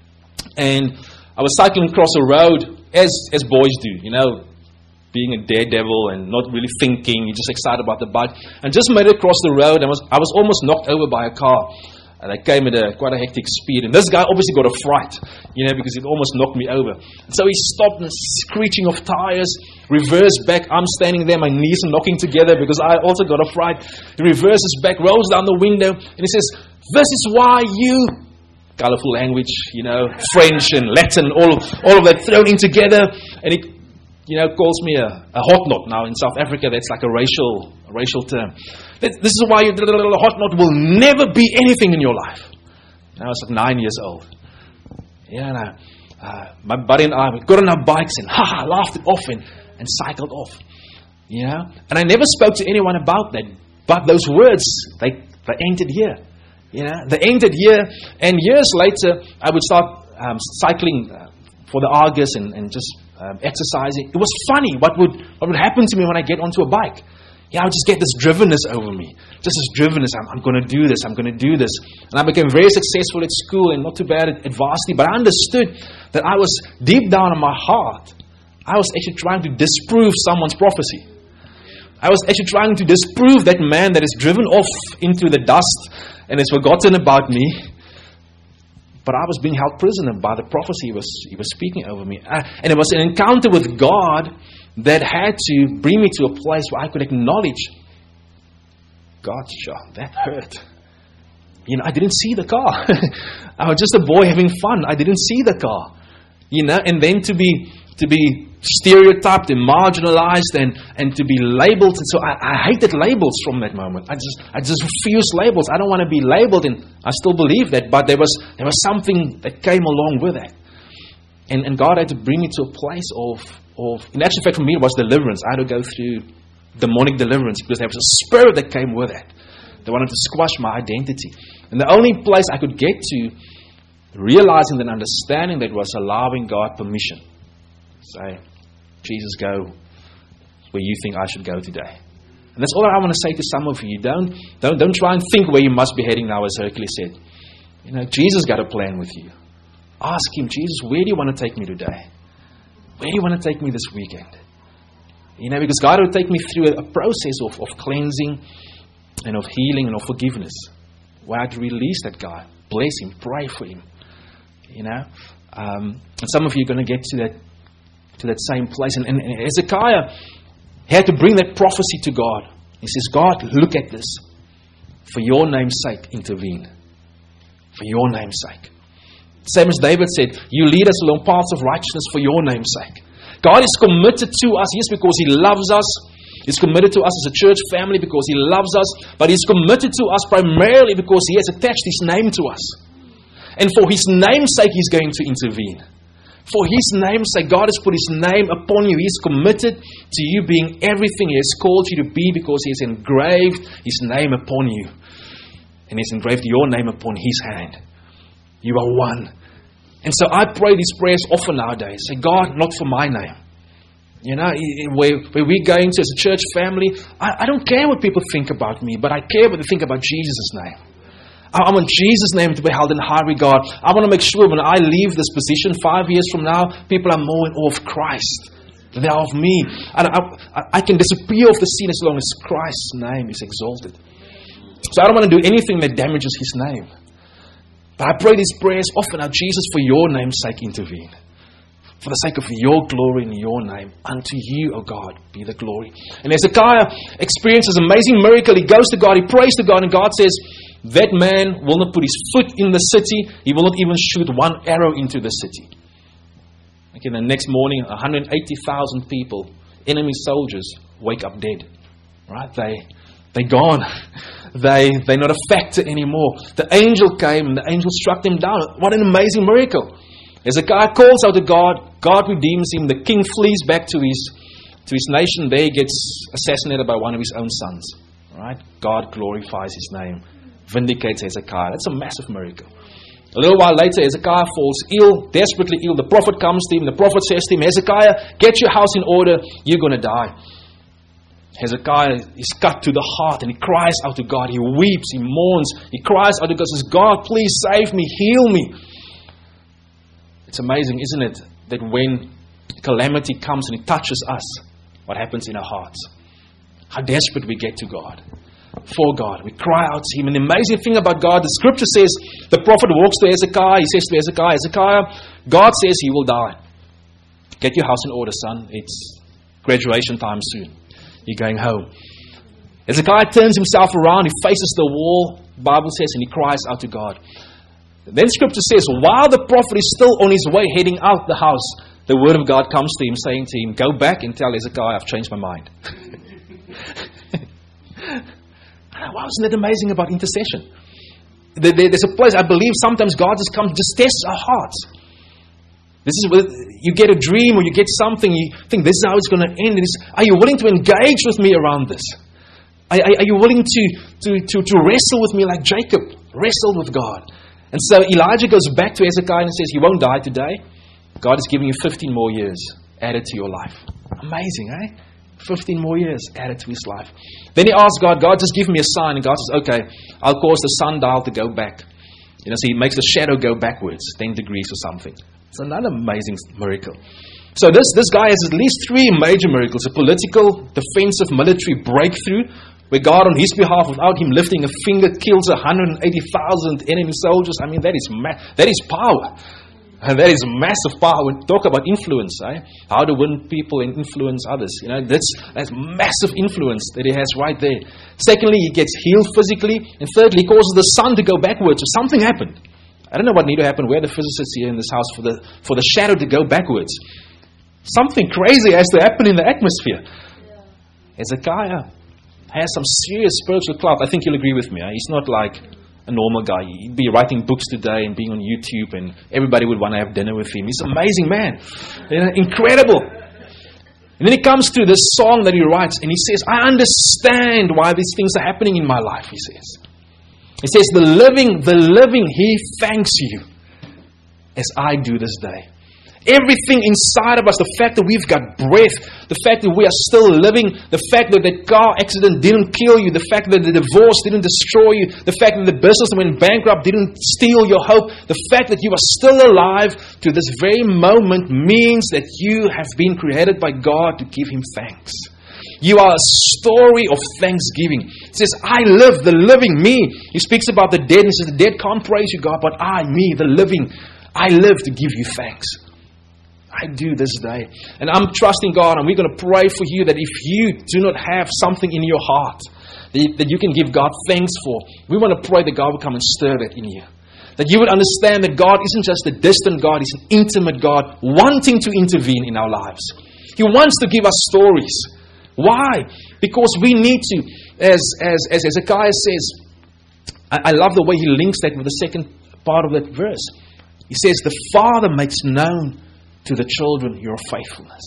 and I was cycling across a road, as as boys do, you know, being a daredevil and not really thinking, you're just excited about the bike. And just made it across the road, and was I was almost knocked over by a car. And they came at a quite a hectic speed. And this guy obviously got a fright, you know, because it almost knocked me over. And so he stopped, and screeching of tires, reversed back. I'm standing there, my knees are knocking together because I also got a fright. He reverses back, rolls down the window, and he says, "This is why you..." Colorful language, you know, French and Latin, all of, all of that thrown in together. And he, you know, calls me a, a hot knot. Now in South Africa, that's like a racial a racial term. This is why you, a hot knot will never be anything in your life. And I was like nine years old. Yeah, and I, uh, my buddy and I we got on our bikes and ha ha, laughed it off and, and cycled off. You know, and I never spoke to anyone about that. But those words, they they entered here. You know, they ended here, and years later, I would start um, cycling uh, for the Argus and, and just um, exercising. It was funny what would what would happen to me when I get onto a bike. Yeah, I would just get this drivenness over me. Just this drivenness. I'm, I'm going to do this. I'm going to do this. And I became very successful at school and not too bad at, at varsity. But I understood that I was deep down in my heart, I was actually trying to disprove someone's prophecy. I was actually trying to disprove that man that is driven off into the dust and has forgotten about me. But I was being held prisoner by the prophecy he was, he was speaking over me. I, and it was an encounter with God that had to bring me to a place where I could acknowledge, God, sure, that hurt. You know, I didn't see the car. I was just a boy having fun. I didn't see the car. You know, and then to be to be stereotyped and marginalized and, and to be labeled. And so I, I hated labels from that moment. I just I just refused labels. I don't want to be labeled, and I still believe that, but there was there was something that came along with that. And and God had to bring me to a place of, of in actual fact for me it was deliverance. I had to go through demonic deliverance because there was a spirit that came with it. They wanted to squash my identity. And the only place I could get to realizing and understanding that was allowing God permission. Say, Jesus, go where you think I should go today. And that's all I want to say to some of you. Don't, don't, don't try and think where you must be heading now, as Hercules said. You know, Jesus got a plan with you. Ask Him, Jesus, where do you want to take me today? Where do you want to take me this weekend? You know, because God will take me through a, a process of, of cleansing and of healing and of forgiveness, where I'd release that guy, bless him, pray for him. You know, um, and some of you are going to get to that to that same place. And, and, and Hezekiah had to bring that prophecy to God. He says, God, look at this. For your name's sake, intervene. For your name's sake. Same as David said, you lead us along paths of righteousness for your name's sake. God is committed to us, yes, because He loves us. He's committed to us as a church family because He loves us. But He's committed to us primarily because He has attached His name to us. And for His name's sake, He's going to intervene. For His name's sake, God has put His name upon you. He's committed to you being everything He has called you to be because He has engraved His name upon you. And He's engraved your name upon His hand. You are one. And so I pray these prayers often nowadays. Say, God, not for my name. You know, where, where we're going to as a church family, I, I don't care what people think about me, but I care what they think about Jesus' name. I, I want Jesus' name to be held in high regard. I want to make sure when I leave this position five years from now, people are more in awe of Christ than they are of me. And I, I, I can disappear off the scene as long as Christ's name is exalted. So I don't want to do anything that damages His name. But I pray these prayers often, now Jesus, for your name's sake, intervene. For the sake of your glory in your name. Unto you, O God, be the glory. And Hezekiah experiences an amazing miracle. He goes to God, he prays to God, and God says, that man will not put his foot in the city. He will not even shoot one arrow into the city. Okay, the next morning, one hundred eighty thousand people, enemy soldiers, wake up dead. Right? They, they're gone. They, they're not a factor anymore. The angel came and the angel struck them down. What an amazing miracle. Hezekiah calls out to God. God redeems him. The king flees back to his to his nation. There he gets assassinated by one of his own sons. Right? God glorifies His name. Vindicates Hezekiah. That's a massive miracle. A little while later, Hezekiah falls ill, desperately ill. The prophet comes to him. The prophet says to him, Hezekiah, get your house in order. You're going to die. Hezekiah is cut to the heart and he cries out to God. He weeps. He mourns. He cries out to God. Says, God, please save me. Heal me. It's amazing, isn't it, that when calamity comes and it touches us, what happens in our hearts? How desperate we get to God, for God. We cry out to Him. And the amazing thing about God, the scripture says, the prophet walks to Hezekiah. He says to Hezekiah, Hezekiah, God says he will die. Get your house in order, son. It's graduation time soon. You're going home. Hezekiah turns himself around. He faces the wall, the Bible says, and he cries out to God. Then scripture says, while the prophet is still on his way heading out the house, the word of God comes to him, saying to him, go back and tell Hezekiah, I've changed my mind. Wow, isn't that amazing about intercession? There's a place, I believe sometimes God just comes, just tests our hearts. This is where you get a dream or you get something, you think this is how it's going to end. And it's, are you willing to engage with me around this? Are, are you willing to, to, to, to wrestle with me like Jacob wrestled with God? And so Elijah goes back to Hezekiah and says, you won't die today. God is giving you fifteen more years added to your life. Amazing, eh? fifteen more years added to his life. Then he asks God, God, just give me a sign. And God says, okay, I'll cause the sundial to go back. You know, so he makes the shadow go backwards, ten degrees or something. It's another amazing miracle. So this, this guy has at least three major miracles. A political, defensive, military breakthrough, where God on his behalf, without him lifting a finger, kills one hundred eighty thousand enemy soldiers. I mean, that is ma- that is power. And that is massive power. We talk about influence, eh? How to win people and influence others. You know, that's, that's massive influence that he has right there. Secondly, he gets healed physically. And thirdly, he causes the sun to go backwards. So something happened. I don't know what needed to happen. We're the physicists here in this house for the for the shadow to go backwards. Something crazy has to happen in the atmosphere. Yeah. Hezekiah has some serious spiritual clout. I think you'll agree with me. Eh? He's not like a normal guy. He'd be writing books today and being on YouTube and everybody would want to have dinner with him. He's an amazing man. You know, incredible. And then he comes to this song that he writes and he says, I understand why these things are happening in my life, he says. He says, the living, the living, he thanks you as I do this day. Everything inside of us, the fact that we've got breath, the fact that we are still living, the fact that the car accident didn't kill you, the fact that the divorce didn't destroy you, the fact that the business that went bankrupt didn't steal your hope, the fact that you are still alive to this very moment means that you have been created by God to give Him thanks. You are a story of thanksgiving. It says, I live, the living, me. He speaks about the dead and he says, the dead can't praise you, God, but I, me, the living, I live to give you thanks. I do this day. And I'm trusting God, and we're going to pray for you that if you do not have something in your heart that, that you can give God thanks for, we want to pray that God will come and stir that in you. That you would understand that God isn't just a distant God, He's an intimate God wanting to intervene in our lives. He wants to give us stories. Why? Because we need to, as, as, as Hezekiah says, I, I love the way he links that with the second part of that verse. He says, the Father makes known to the children your faithfulness.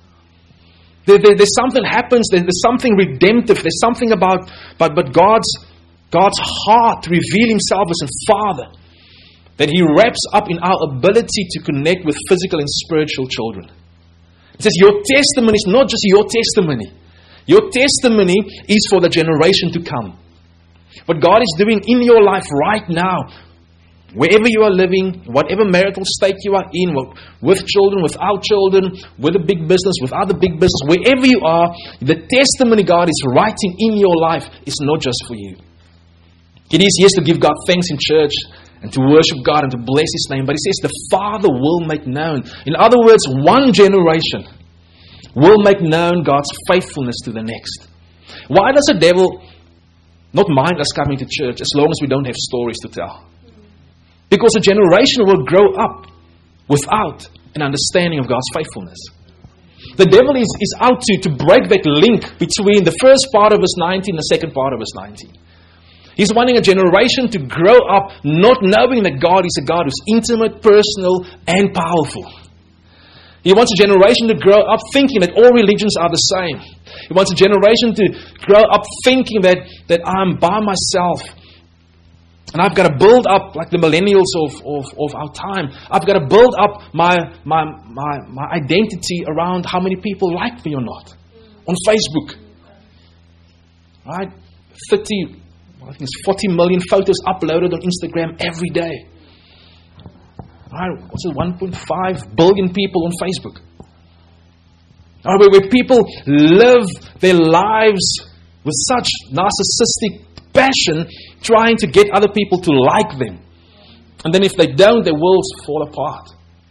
There, there, there's something happens, there, there's something redemptive, there's something about but, but God's, God's heart to reveal Himself as a Father, that He wraps up in our ability to connect with physical and spiritual children. It says your testimony is not just your testimony. Your testimony is for the generation to come. What God is doing in your life right now, wherever you are living, whatever marital state you are in, with children, without children, with a big business, without a big business, wherever you are, the testimony God is writing in your life is not just for you. It is, yes, to give God thanks in church and to worship God and to bless His name, but He says the Father will make known. In other words, one generation will make known God's faithfulness to the next. Why does the devil not mind us coming to church as long as we don't have stories to tell? Because a generation will grow up without an understanding of God's faithfulness. The devil is, is out to, to break that link between the first part of verse nineteen and the second part of verse nineteen. He's wanting a generation to grow up not knowing that God is a God who's intimate, personal, and powerful. He wants a generation to grow up thinking that all religions are the same. He wants a generation to grow up thinking that, that I'm by myself. And I've got to build up, like the millennials of, of, of our time, I've got to build up my, my, my, my identity around how many people like me or not. On Facebook. Right? thirty, I think it's forty million photos uploaded on Instagram every day. Right? What's it, one point five billion people on Facebook. Right? Where, where people live their lives with such narcissistic passion, trying to get other people to like them. And then if they don't, their worlds fall apart.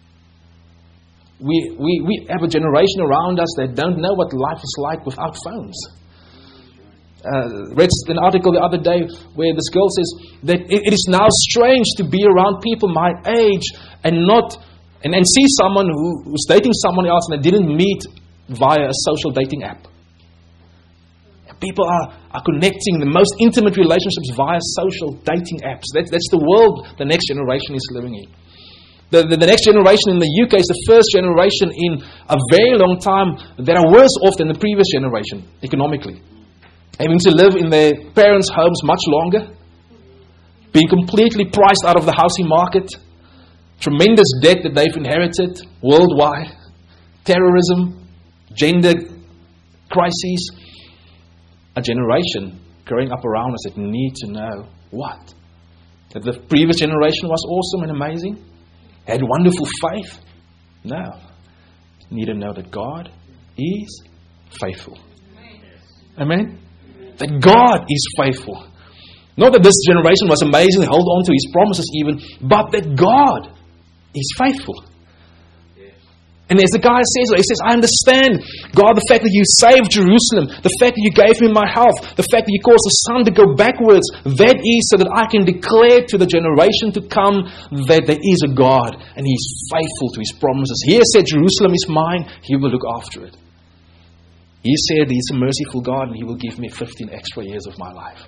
We, we, we have a generation around us that don't know what life is like without phones. Uh, read an article the other day where this girl says that it, it is now strange to be around people my age and not and, and see someone who was dating someone else and they didn't meet via a social dating app. People are, are connecting the most intimate relationships via social dating apps. That, that's the world the next generation is living in. The, the, the next generation in the U K is the first generation in a very long time that are worse off than the previous generation economically. Having to live in their parents' homes much longer. Being completely priced out of the housing market. Tremendous debt that they've inherited worldwide. Terrorism. Gender crises. A generation growing up around us that need to know what? That the previous generation was awesome and amazing? Had wonderful faith? No. Need to know that God is faithful. Amen? That God is faithful. Not that this generation was amazing, hold on to His promises even, but that God is faithful. And as the guy says, he says, I understand, God, the fact that you saved Jerusalem, the fact that you gave me my health, the fact that you caused the sun to go backwards, that is so that I can declare to the generation to come that there is a God and He is faithful to His promises. He has said, Jerusalem is mine, He will look after it. He said He's a merciful God and He will give me fifteen extra years of my life.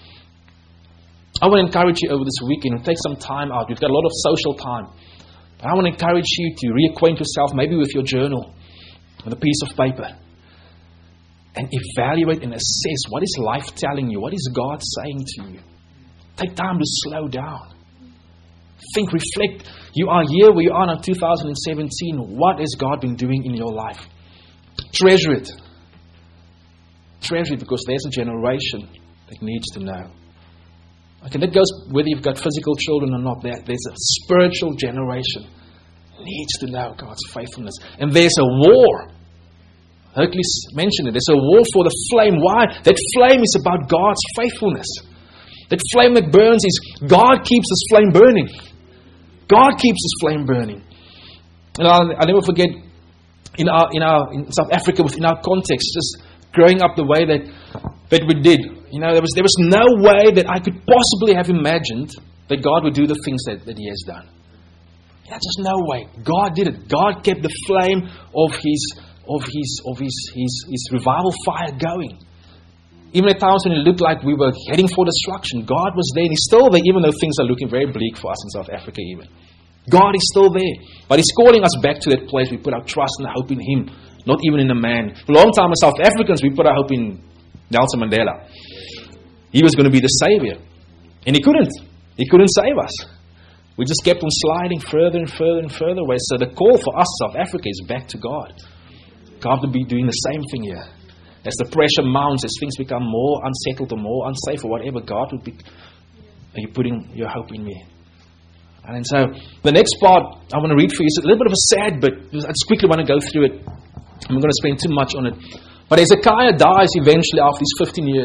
I want to encourage you over this weekend, take some time out. We've got a lot of social time. I want to encourage you to reacquaint yourself maybe with your journal, with a piece of paper, and evaluate and assess what is life telling you, what is God saying to you. Take time to slow down. Think, reflect. You are here where you are now, two thousand seventeen. What has God been doing in your life? Treasure it. Treasure it because there's a generation that needs to know. Okay, that goes whether you've got physical children or not. There, there's a spiritual generation needs to know God's faithfulness. And there's a war. Hercules mentioned it. There's a war for the flame. Why? That flame is about God's faithfulness. That flame that burns is God keeps this flame burning. God keeps this flame burning. And I'll, I'll never forget in our in our in South Africa, within our context, just growing up the way that that we did. You know, there was there was no way that I could possibly have imagined that God would do the things that, that He has done. Yeah, just no way. God did it. God kept the flame of His of His of His His, his revival fire going. Even at times when it looked like we were heading for destruction, God was there and He's still there, even though things are looking very bleak for us in South Africa even. God is still there. But He's calling us back to that place we put our trust and hope in Him, not even in a man. For a long time as South Africans, we put our hope in Nelson Mandela. He was going to be the Savior. And He couldn't. He couldn't save us. We just kept on sliding further and further and further away. So the call for us, South Africa, is back to God. God would be doing the same thing here. As the pressure mounts, as things become more unsettled or more unsafe or whatever, God would be, are you putting your hope in me? And so the next part I want to read for you is a little bit of a sad bit. I just quickly want to go through it. I'm not going to spend too much on it. But Hezekiah dies eventually after these fifteen years.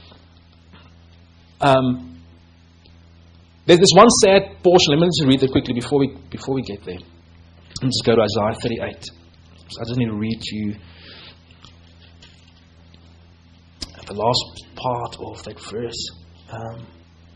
Um, there's this one sad portion. Let me just read it quickly before we before we get there. Let's just go to Isaiah thirty-eight. So I just need to read to you the last part of that verse. Um,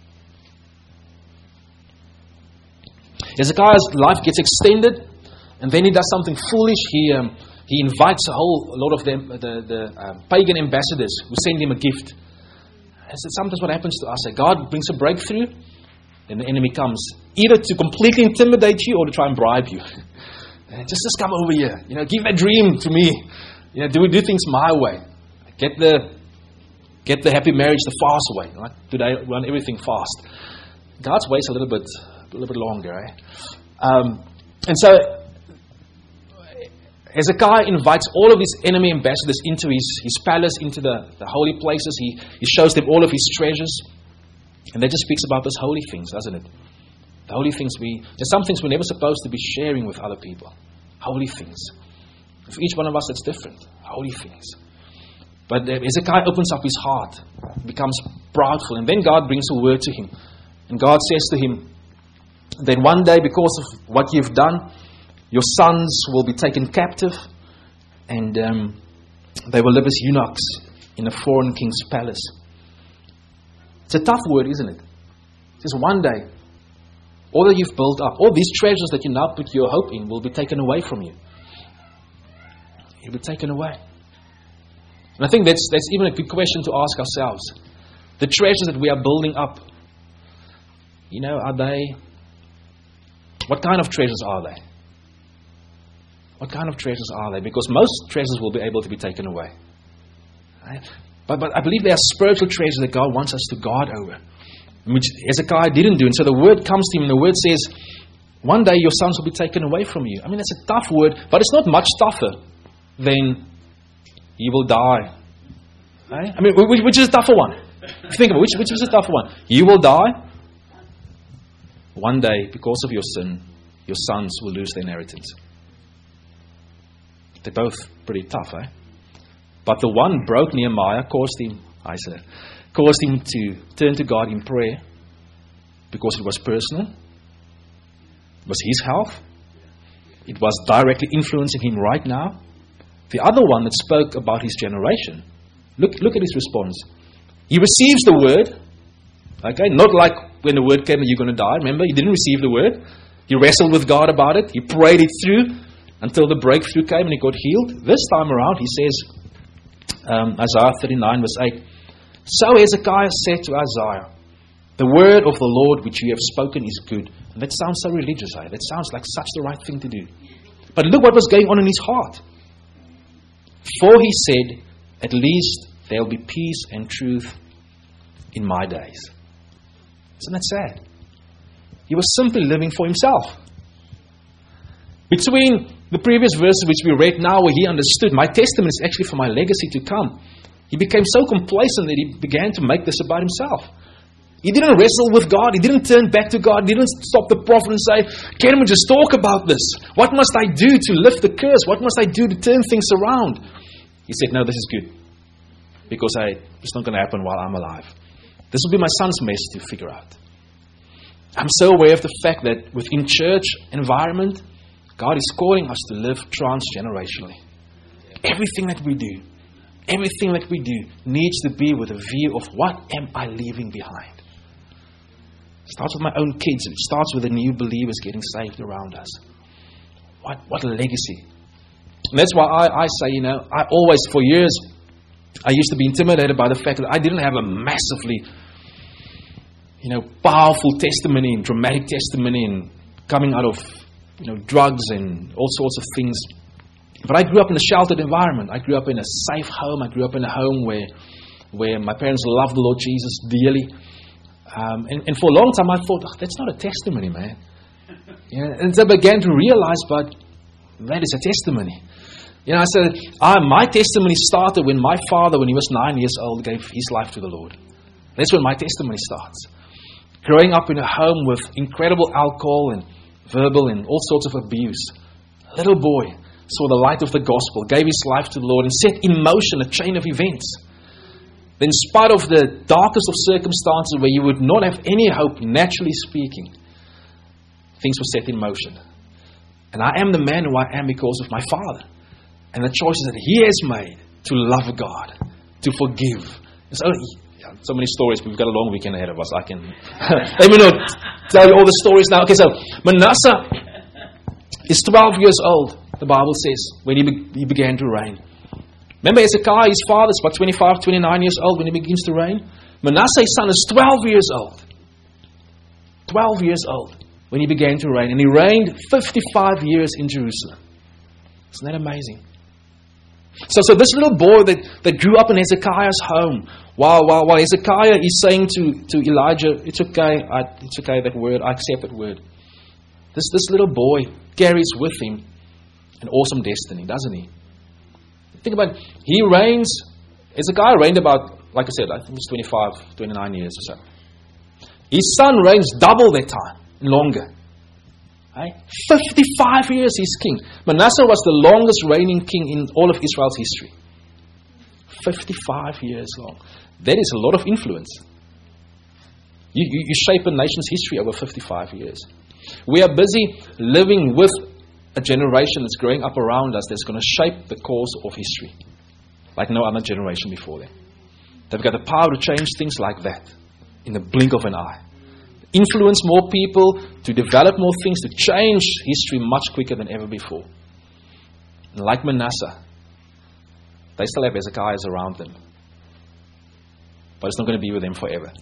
Hezekiah's life gets extended, and then he does something foolish. He um, he invites a whole a lot of them, the the uh, pagan ambassadors who send him a gift. And so sometimes what happens to us, that God brings a breakthrough, and the enemy comes either to completely intimidate you or to try and bribe you. And just just come over here, you know, give that dream to me. You know, do we do things my way? Get the Get the happy marriage the fast way. Right? Today, run everything fast. God's ways a little bit, a little bit longer. Eh? Um, and so, Hezekiah invites all of his enemy ambassadors into his, his palace, into the, the holy places. He, he shows them all of his treasures. And that just speaks about those holy things, doesn't it? The holy things we... There's some things we're never supposed to be sharing with other people. Holy things. For each one of us, it's different. Holy things. But Hezekiah opens up his heart, becomes proudful, and then God brings a word to him. And God says to him that one day, because of what you've done, your sons will be taken captive, and um, they will live as eunuchs in a foreign king's palace. It's a tough word, isn't it? It says one day, all that you've built up, all these treasures that you now put your hope in, will be taken away from you. It'll be taken away. And I think that's that's even a good question to ask ourselves. The treasures that we are building up, you know, are they... What kind of treasures are they? What kind of treasures are they? Because most treasures will be able to be taken away. Right? But, but I believe there are spiritual treasures that God wants us to guard over, which Hezekiah didn't do. And so the word comes to him, and the word says, one day your sons will be taken away from you. I mean, that's a tough word, but it's not much tougher than... You will die. Right? I mean, which, which is a tougher one? Think about it. Which, which is a tougher one? You will die. One day, because of your sin, your sons will lose their inheritance. They're both pretty tough, eh? But the one broke Nehemiah, caused him, I said, caused him to turn to God in prayer because it was personal. It was his health. It was directly influencing him right now. The other one that spoke about his generation, look look at his response. He receives the word, okay, not like when the word came that you're going to die. Remember, he didn't receive the word. He wrestled with God about it. He prayed it through until the breakthrough came and he got healed. This time around, he says, um, Isaiah thirty-nine verse eight, so Hezekiah said to Isaiah, the word of the Lord which you have spoken is good. And that sounds so religious, eh? That sounds like such the right thing to do. But look what was going on in his heart. For he said, at least there will be peace and truth in my days. Isn't that sad? He was simply living for himself. Between the previous verses which we read now, where he understood, my testament is actually for my legacy to come, he became so complacent that he began to make this about himself. He didn't wrestle with God. He didn't turn back to God. He didn't stop the prophet and say, can we just talk about this? What must I do to lift the curse? What must I do to turn things around? He said, no, this is good. Because I, it's not going to happen while I'm alive. This will be my son's mess to figure out. I'm so aware of the fact that within church environment, God is calling us to live transgenerationally. Everything that we do, everything that we do needs to be with a view of what am I leaving behind. It starts with my own kids. It starts with the new believers getting saved around us. What what a legacy. And that's why I, I say, you know, I always, for years, I used to be intimidated by the fact that I didn't have a massively, you know, powerful testimony and dramatic testimony and coming out of, you know, drugs and all sorts of things. But I grew up in a sheltered environment. I grew up in a safe home. I grew up in a home where where my parents loved the Lord Jesus dearly. Um, and, and for a long time I thought, oh, that's not a testimony, man. You know, and so I began to realize, but that is a testimony. You know, I said, I, my testimony started when my father, when he was nine years old, gave his life to the Lord. That's when my testimony starts. Growing up in a home with incredible alcohol and verbal and all sorts of abuse. A little boy saw the light of the gospel, gave his life to the Lord, and set in motion a chain of events. Then, in spite of the darkest of circumstances where you would not have any hope, naturally speaking, things were set in motion. And I am the man who I am because of my father. And the choices that he has made to love God, to forgive. It's only, yeah, so many stories. We've got a long weekend ahead of us. I can let me not tell you all the stories now. Okay, so Manasseh is twelve years old, the Bible says, when he, be, he began to reign. Remember Hezekiah, his father, is about twenty-five, twenty-nine years old when he begins to reign. Manasseh, his son, is twelve years old. twelve years old when he began to reign. And he reigned fifty-five years in Jerusalem. Isn't that amazing? So, so this little boy that, that grew up in Hezekiah's home, while, while, while Hezekiah is saying to, to Elijah, it's okay, I, it's okay, that word, I accept that word. This, this little boy carries with him an awesome destiny, doesn't he? Think about it. He reigns, Hezekiah reigned about, like I said, I think it's twenty-five, twenty-nine years or so. His son reigns double that time, longer. Right? fifty-five years he's king. Manasseh was the longest reigning king in all of Israel's history. fifty-five years long. That is a lot of influence. You, you, you shape a nation's history over fifty-five years. We are busy living with a generation that's growing up around us that's going to shape the course of history like no other generation before them. They've got the power to change things like that in the blink of an eye. Influence more people, to develop more things, to change history much quicker than ever before. And like Manasseh, they still have Hezekiahs around them. But it's not going to be with them forever.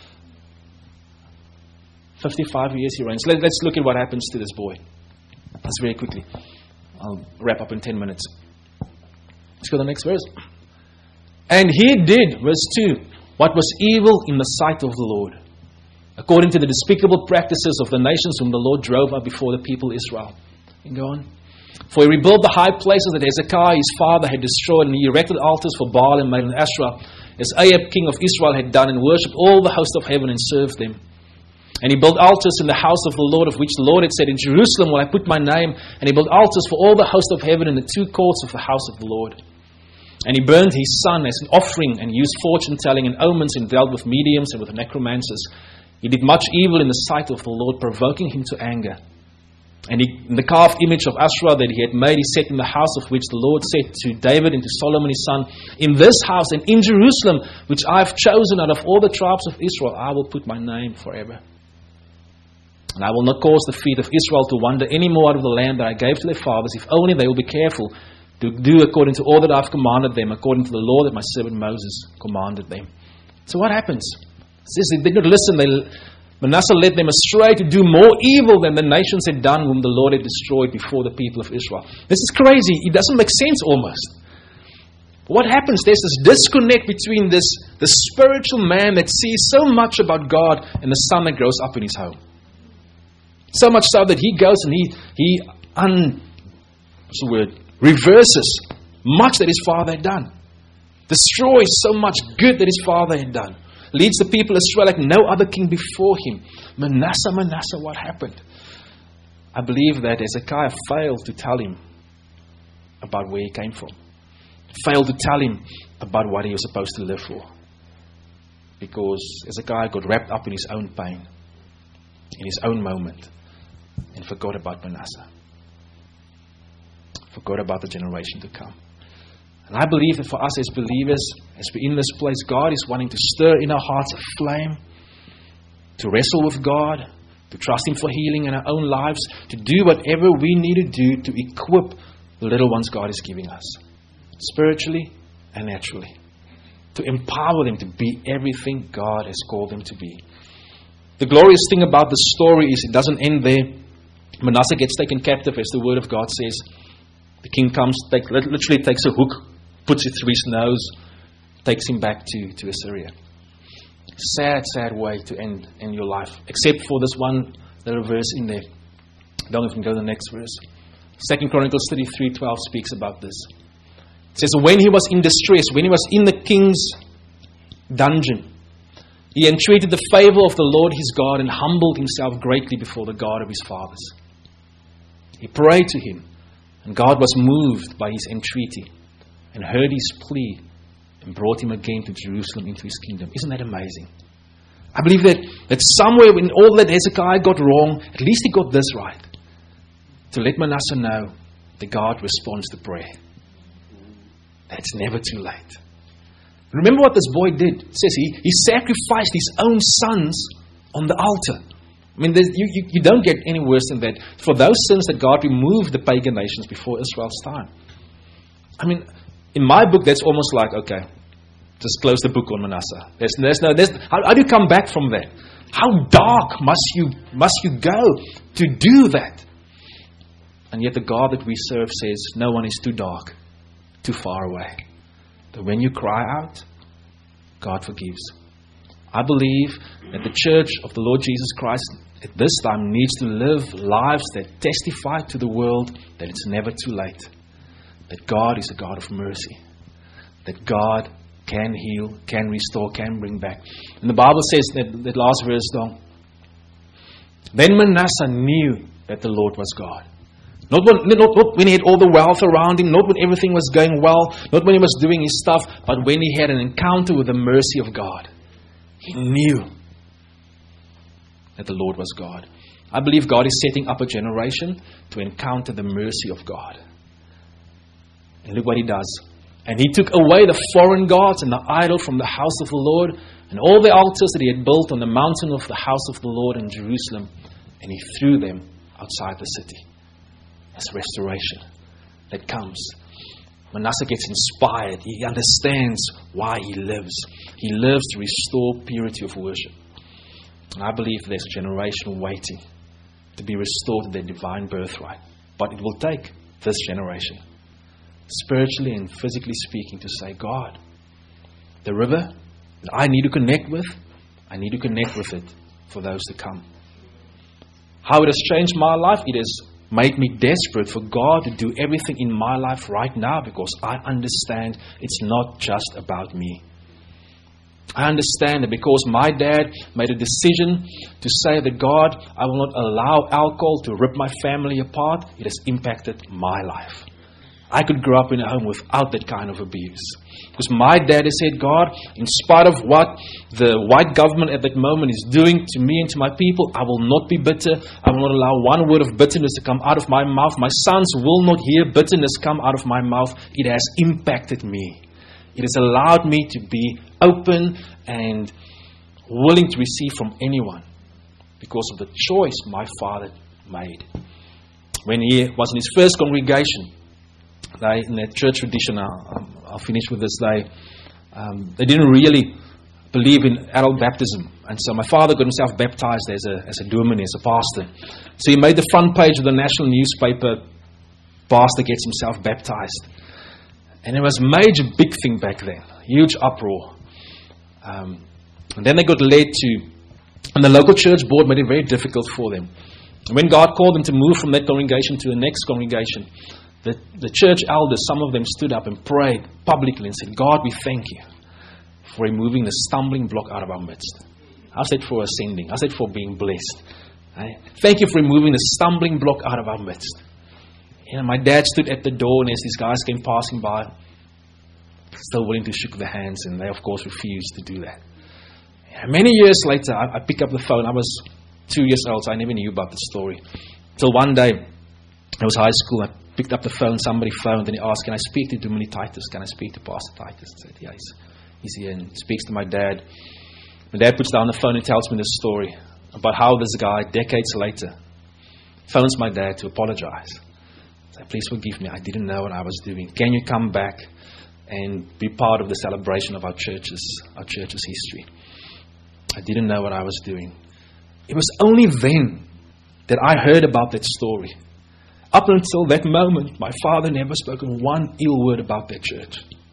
fifty-five years he reigns. Let, let's look at what happens to this boy. That's very quickly. I'll wrap up in ten minutes. Let's go to the next verse. And he did, verse two, what was evil in the sight of the Lord, according to the despicable practices of the nations whom the Lord drove up before the people of Israel. And go on. For he rebuilt the high places that Hezekiah his father had destroyed, and he erected altars for Baal and made an Asherah, as Ahab king of Israel had done, and worshipped all the host of heaven and served them. And he built altars in the house of the Lord, of which the Lord had said, in Jerusalem will I put my name. And he built altars for all the host of heaven in the two courts of the house of the Lord. And he burned his son as an offering, and used fortune-telling and omens, and dealt with mediums and with necromancers. He did much evil in the sight of the Lord, provoking him to anger. And he, in the carved image of Asherah that he had made, he set in the house of which the Lord said to David and to Solomon his son, in this house and in Jerusalem, which I have chosen out of all the tribes of Israel, I will put my name forever. And I will not cause the feet of Israel to wander any more out of the land that I gave to their fathers, if only they will be careful to do according to all that I have commanded them, according to the law that my servant Moses commanded them. So what happens? It says they did not listen. They, Manasseh led them astray to do more evil than the nations had done, whom the Lord had destroyed before the people of Israel. This is crazy. It doesn't make sense almost. What happens? There's this disconnect between this the spiritual man that sees so much about God and the son that grows up in his home. So much so that he goes and he he un, what's the word? reverses much that his father had done. Destroys so much good that his father had done. Leads the people of Israel like no other king before him. Manasseh, Manasseh, what happened? I believe that Hezekiah failed to tell him about where he came from. Failed to tell him about what he was supposed to live for. Because Hezekiah got wrapped up in his own pain, in his own moment, and forgot about Manasseh. Forgot about the generation to come. And I believe that for us as believers, as we're in this place, God is wanting to stir in our hearts a flame, to wrestle with God, to trust Him for healing in our own lives, to do whatever we need to do to equip the little ones God is giving us, spiritually and naturally, to empower them to be everything God has called them to be. The glorious thing about the story is it doesn't end there. Manasseh gets taken captive, as the Word of God says. The king comes, take, literally takes a hook, puts it through his nose, takes him back to, to Assyria. Sad, sad way to end, end your life. Except for this one little verse in there. Don't even go to the next verse. Second Chronicles thirty-three twelve speaks about this. It says, when he was in distress, when he was in the king's dungeon, he entreated the favor of the Lord his God and humbled himself greatly before the God of his fathers. He prayed to him, and God was moved by his entreaty and heard his plea and brought him again to Jerusalem into his kingdom. Isn't that amazing? I believe that, that somewhere in all that Hezekiah got wrong, at least he got this right. To let Manasseh know that God responds to prayer. That it's never too late. Remember what this boy did. It says he, he sacrificed his own sons on the altar. I mean, you, you, you don't get any worse than that. For those sins that God removed the pagan nations before Israel's time. I mean, in my book, that's almost like, okay, just close the book on Manasseh. There's, there's no, there's, how, how do you come back from that? How dark must you must you go to do that? And yet the God that we serve says, no one is too dark, too far away. That when you cry out, God forgives. I believe that the church of the Lord Jesus Christ at this time needs to live lives that testify to the world that it's never too late. That God is a God of mercy. That God can heal, can restore, can bring back. And the Bible says that, that last verse down. Then Manasseh knew that the Lord was God. Not when, not when he had all the wealth around him, not when everything was going well, not when he was doing his stuff, but when he had an encounter with the mercy of God. He knew that the Lord was God. I believe God is setting up a generation to encounter the mercy of God. And look what he does. And he took away the foreign gods and the idol from the house of the Lord and all the altars that he had built on the mountain of the house of the Lord in Jerusalem, and he threw them outside the city. That's restoration that comes. Manasseh gets inspired. He understands why he lives. He lives to restore purity of worship. And I believe there's a generation waiting to be restored to their divine birthright. But it will take this generation, spiritually and physically speaking, to say, God, the river that I need to connect with, I need to connect with it for those to come. How it has changed my life, it has made me desperate for God to do everything in my life right now, because I understand it's not just about me. I understand that because my dad made a decision to say that, God, I will not allow alcohol to rip my family apart, it has impacted my life. I could grow up in a home without that kind of abuse. Because my dad has said, God, in spite of what the white government at that moment is doing to me and to my people, I will not be bitter. I will not allow one word of bitterness to come out of my mouth. My sons will not hear bitterness come out of my mouth. It has impacted me. It has allowed me to be open and willing to receive from anyone because of the choice my father made. When he was in his first congregation, They, in their church tradition, I'll, I'll finish with this, they, um, they didn't really believe in adult baptism. And so my father got himself baptized as a, as a dominee, as a pastor. So he made the front page of the national newspaper, pastor gets himself baptized. And it was a major big thing back then, huge uproar. Um, and then they got led to, and the local church board made it very difficult for them. And when God called them to move from that congregation to the next congregation, The, the church elders, some of them stood up and prayed publicly and said, God, we thank you for removing the stumbling block out of our midst. I said for ascending. I said for being blessed. Right? Thank you for removing the stumbling block out of our midst. You know, my dad stood at the door, and as these guys came passing by, still willing to shake their hands, and they, of course, refused to do that. And many years later, I, I pick up the phone. I was two years old, so I never knew about the story. Till one day, it was high school, I picked up the phone, somebody phoned, and he asked, can I speak to Dominee Titus? Can I speak to Pastor Titus? I said, yeah, he's, he's here, and speaks to my dad. My dad puts down the phone and tells me this story about how this guy, decades later, phones my dad to apologize. I said, please forgive me, I didn't know what I was doing. Can you come back and be part of the celebration of our church's, our church's history? I didn't know what I was doing. It was only then that I heard about that story. Up until that moment, my father never spoken one ill word about that church.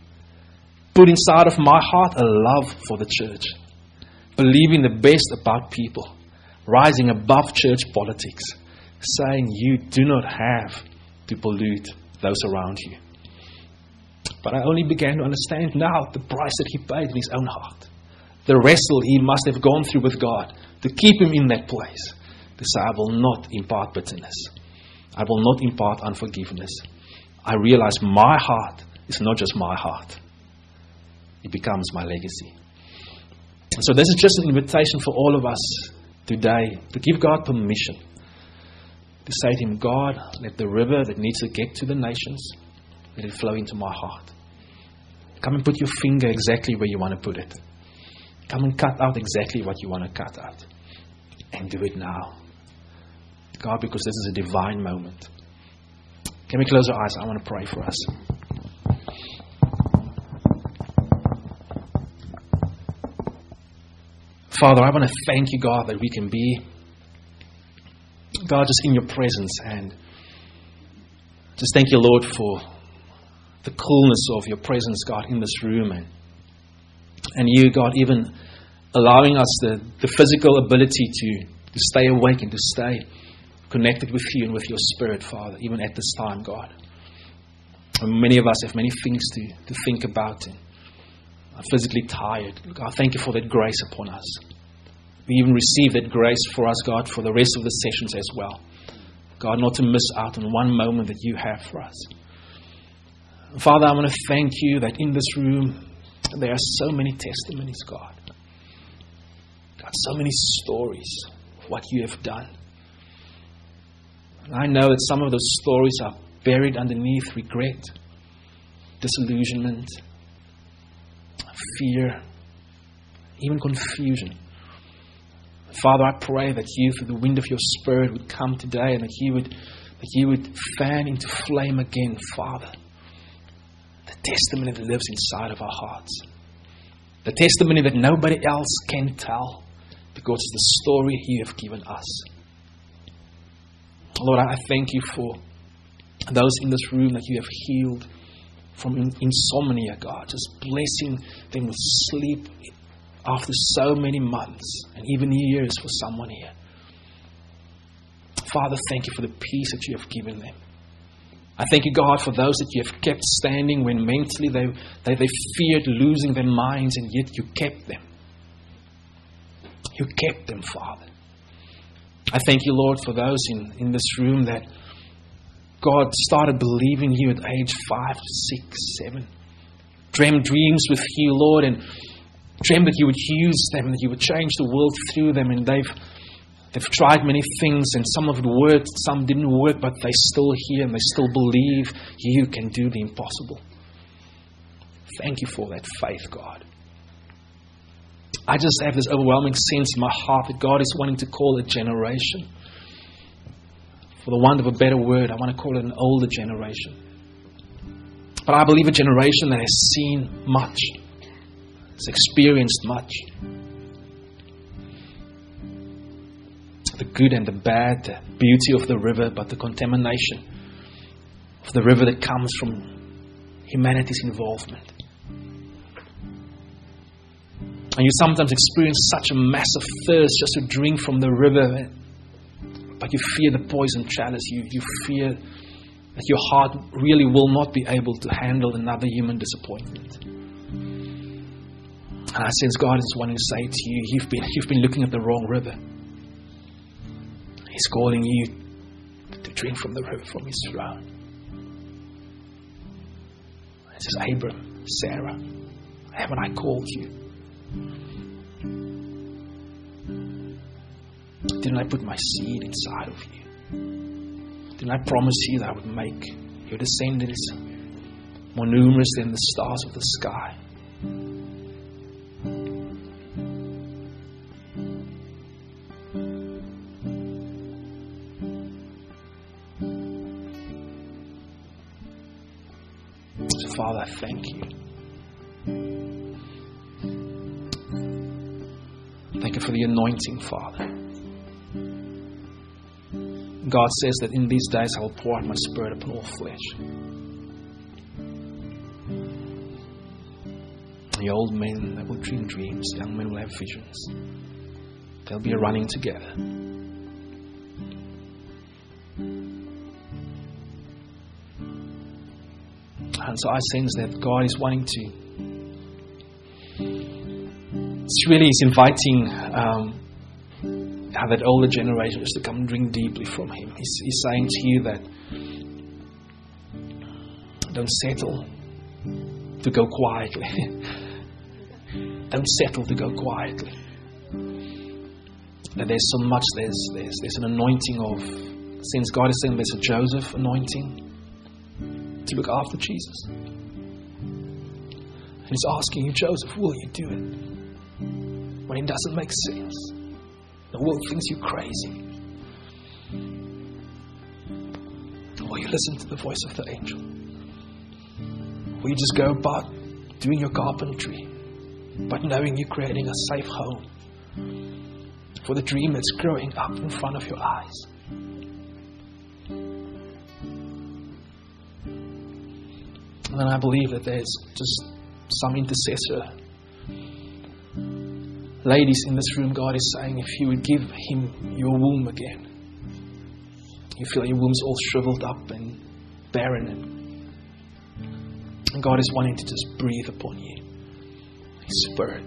Put inside of my heart a love for the church. Believing the best about people. Rising above church politics. Saying you do not have to pollute those around you. But I only began to understand now the price that he paid in his own heart. The wrestle he must have gone through with God to keep him in that place. To say, I will not impart bitterness. I will not impart unforgiveness. I realize my heart is not just my heart. It becomes my legacy. And so this is just an invitation for all of us today to give God permission. To say to him, God, let the river that needs to get to the nations, let it flow into my heart. Come and put your finger exactly where you want to put it. Come and cut out exactly what you want to cut out. And do it now. God, because this is a divine moment. Can we close our eyes? I want to pray for us. Father, I want to thank you, God, that we can be, God, just in your presence. And just thank you, Lord, for the coolness of your presence, God, in this room. And, and you, God, even allowing us the, the physical ability to, to stay awake and to stay connected with you and with your Spirit, Father, even at this time, God. And many of us have many things to, to think about and are physically tired. God, thank you for that grace upon us. We even receive that grace for us, God, for the rest of the sessions as well. God, not to miss out on one moment that you have for us. Father, I want to thank you that in this room there are so many testimonies, God. God, so many stories of what you have done. And I know that some of those stories are buried underneath regret, disillusionment, fear, even confusion. Father, I pray that you, through the wind of your Spirit, would come today and that you would, that you would fan into flame again, Father, the testimony that lives inside of our hearts. The testimony that nobody else can tell because it's the story you have given us. Lord, I thank you for those in this room that you have healed from insomnia, God, just blessing them with sleep after so many months and even years for someone here. Father, thank you for the peace that you have given them. I thank you, God, for those that you have kept standing when mentally they, they, they feared losing their minds, and yet you kept them. You kept them, Father. I thank you, Lord, for those in, in this room that God started believing you at age five, six, seven. Dreamed dreams with you, Lord, and dreamed that you would use them, that you would change the world through them. And they've they've tried many things, and some of it worked, some didn't work, but they still here and they still believe you can do the impossible. Thank you for that faith, God. I just have this overwhelming sense in my heart that God is wanting to call a generation. For the want of a better word, I want to call it an older generation. But I believe a generation that has seen much, has experienced much. The good and the bad, the beauty of the river, but the contamination of the river that comes from humanity's involvement. And you sometimes experience such a massive thirst just to drink from the river, but you fear the poison chalice. You, you fear that your heart really will not be able to handle another human disappointment. And I sense God is wanting to say to you, you've been, you've been looking at the wrong river. He's calling you to drink from the river from his throne. It says, Abram, Sarah, haven't I called you? Didn't I put my seed inside of you? Didn't I promise you that I would make your descendants more numerous than the stars of the sky? So, Father, I thank you. Thank you for the anointing, Father. God says that in these days I will pour out my Spirit upon all flesh. The old men, they will dream dreams. Young men will have visions. They'll be running together. And so I sense that God is wanting to, it's really, He's inviting um, that older generation is to come and drink deeply from Him. He's, he's saying to you that don't settle to go quietly. Don't settle to go quietly. That there's so much, there's, there's, there's an anointing of, since God is saying there's a Joseph anointing to look after Jesus. And He's asking you, Joseph, will you do it? When it doesn't make sense. The world thinks you're crazy. Will you listen to the voice of the angel? Will you just go about doing your carpentry, but knowing you're creating a safe home for the dream that's growing up in front of your eyes? And then I believe that there's just some intercessor ladies in this room. God is saying, if you would give Him your womb again, you feel your womb's all shriveled up and barren, and, and God is wanting to just breathe upon you His Spirit.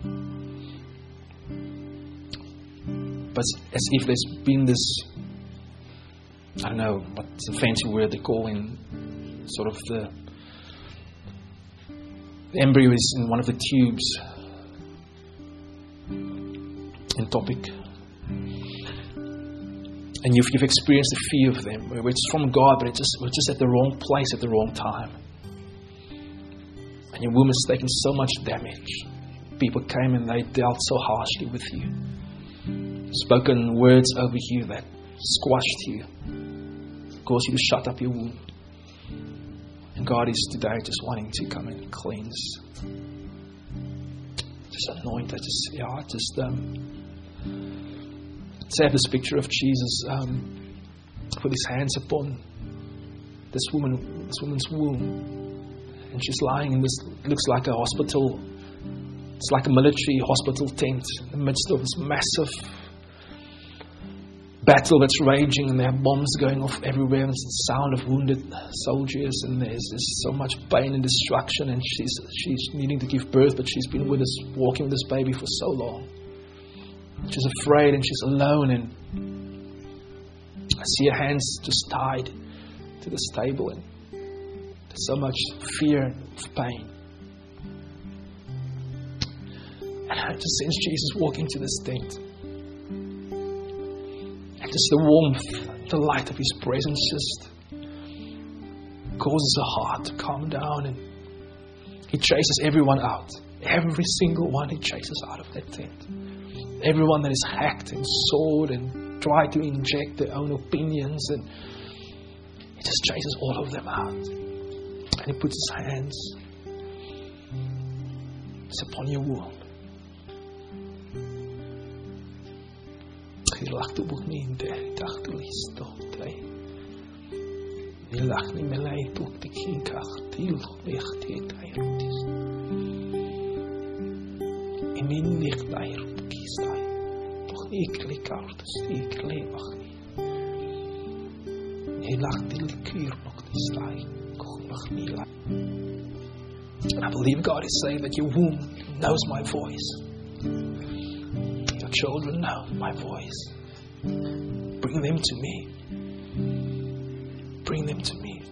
But as if there's been this, I don't know what's the fancy word they call in sort of the, the embryo is in one of the tubes. In topic, and you've, you've experienced a few of them where it's from God, but it's just, we're just at the wrong place at the wrong time, and your womb has taken so much damage. People came and they dealt so harshly with you, spoken words over you that squashed you, caused you to shut up your womb. And God is today just wanting to come and cleanse, just anoint. I just yeah, just um. Let's have this picture of Jesus um, with His hands upon this woman, this woman's womb, and she's lying in this. Looks like a hospital. It's like a military hospital tent in the midst of this massive battle that's raging, and there are bombs going off everywhere. And there's the sound of wounded soldiers, and there's, there's so much pain and destruction. And she's she's needing to give birth, but she's been with us, walking with this baby for so long. She's afraid and she's alone, and I see her hands just tied to this table, and there's so much fear and pain. And I just sense Jesus walking to this tent, and just the warmth, the light of His presence just causes her heart to calm down, and He chases everyone out. Every single one He chases out of that tent. Everyone that is hacked and sawed and tried to inject their own opinions, and He just chases all of them out. And He puts His hands it's upon your womb. He lacht op me in der dag to is tot hij. He lacht niet meer leid op de kinkacht. He licht het hij rotis. In mijn licht hij roep kiest hij. Toch ik lik uit de steek leewag niet. He lacht die liqueur nog te staan. Koch mag niet laat. I believe God is saying that your womb knows my voice. Your children know my voice. Bring them to me. Bring them to me.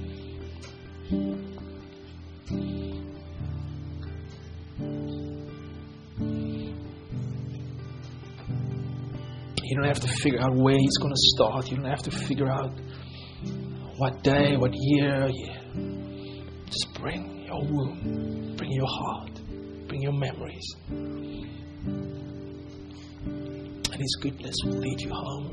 You don't have to figure out where He's going to start. You don't have to figure out what day, what year. Yeah. Just bring your womb. Bring your heart. Bring your memories. And His goodness will lead you home.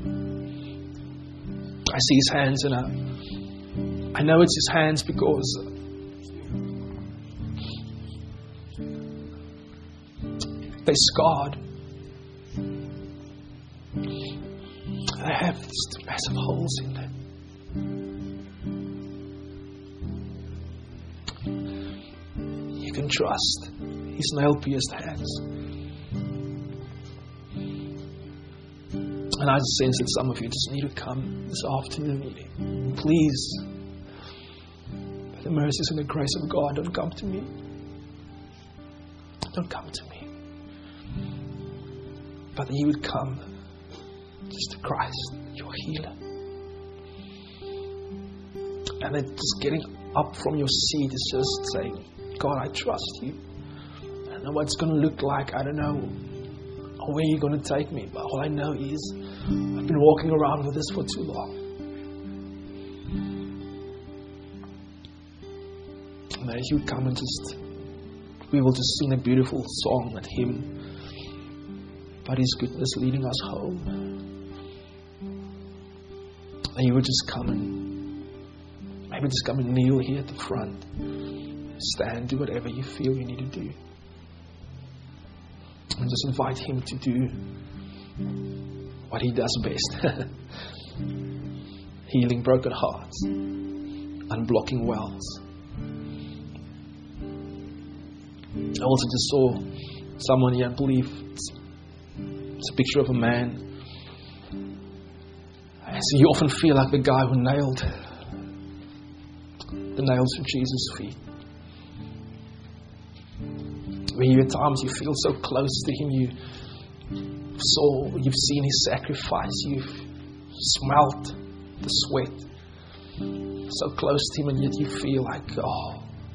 I see His hands, and I, I know it's His hands because they're scarred. They have these massive holes in them. You can trust His nail-pierced hands. And I just sense that some of you just need to come this afternoon. Please The mercies and the grace of God don't come to me. Don't come to me. But that you would come just to Christ, your healer. And then just getting up from your seat is just saying, God, I trust you. I don't know what it's going to look like. I don't know where you're going to take me. But all I know is I've been walking around with this for too long. And that you come and just, we will just sing a beautiful song at Him. But His goodness leading us home. And you would just come and maybe just come and kneel here at the front. Stand, do whatever you feel you need to do. And just invite Him to do what He does best. Healing broken hearts. Unblocking wells. I also just saw someone here, I believe it's, it's a picture of a man. So you often feel like the guy who nailed the nails to Jesus' feet. Where you at times you feel so close to Him, you saw, you've seen His sacrifice, you've smelt the sweat, so close to Him, and yet you feel like, oh,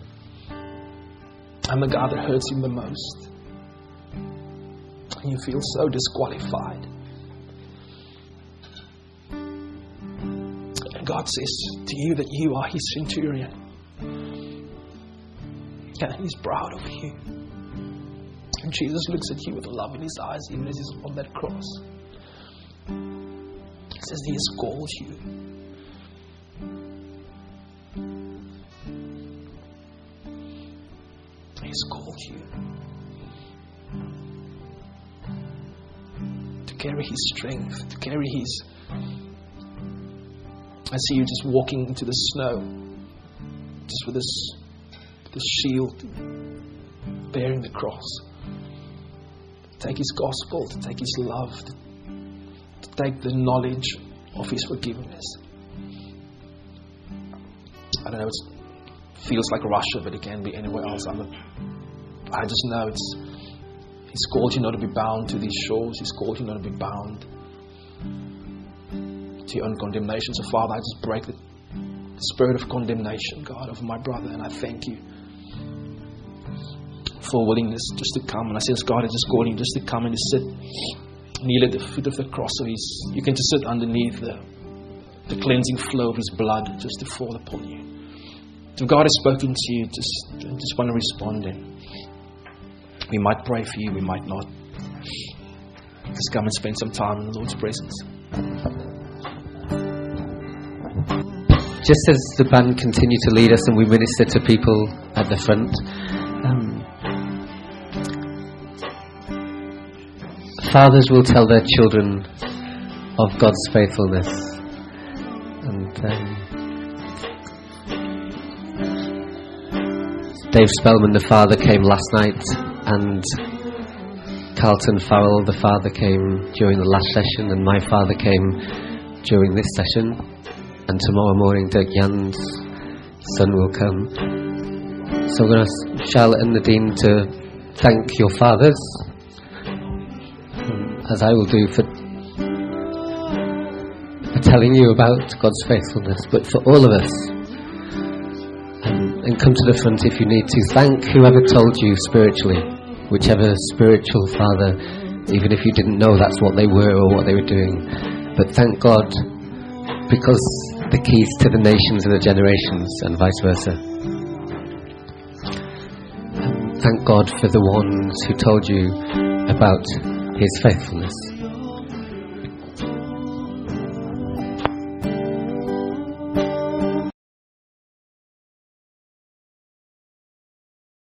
I'm the guy that hurts Him the most. And you feel so disqualified. And God says to you that you are His centurion. And He's proud of you. And Jesus looks at you with love in His eyes, even as He's on that cross. He says He has called you. He's called you to carry His strength, to carry His. I see you just walking into the snow, just with this, this shield, bearing the cross. To take His gospel, to take His love, to, to take the knowledge of His forgiveness. I don't know, it feels like Russia, but it can be anywhere else. I'm a, I just know it's He's called you not to be bound to these shores. He's called you not to be bound to your own condemnation. So Father, I just break the, the spirit of condemnation, God, over my brother, and I thank you for willingness just to come. And I says, God, I just call him just to come and to sit, kneel at the foot of the cross. So he's, you can just sit underneath the, the cleansing flow of His blood just to fall upon you. If God has spoken to you, just, just want to respond in. We might pray for you, we might not. Just come and spend some time in the Lord's presence. Just as the band continue to lead us and we minister to people at the front, um, fathers will tell their children of God's faithfulness. And um, Dave Spellman, the father, came last night, and Carlton Farrell, the father, came during the last session, and my father came during this session, and tomorrow morning Dirk Jan's son will come. So I'm going to ask Charlotte and Nadine to thank your fathers, um, as I will do, for, for telling you about God's faithfulness, but for all of us. Um, and come to the front if you need to. Thank whoever told you spiritually, whichever spiritual father, even if you didn't know that's what they were or what they were doing. But thank God, because the keys to the nations and the generations, and vice versa. And thank God for the ones who told you about His faithfulness.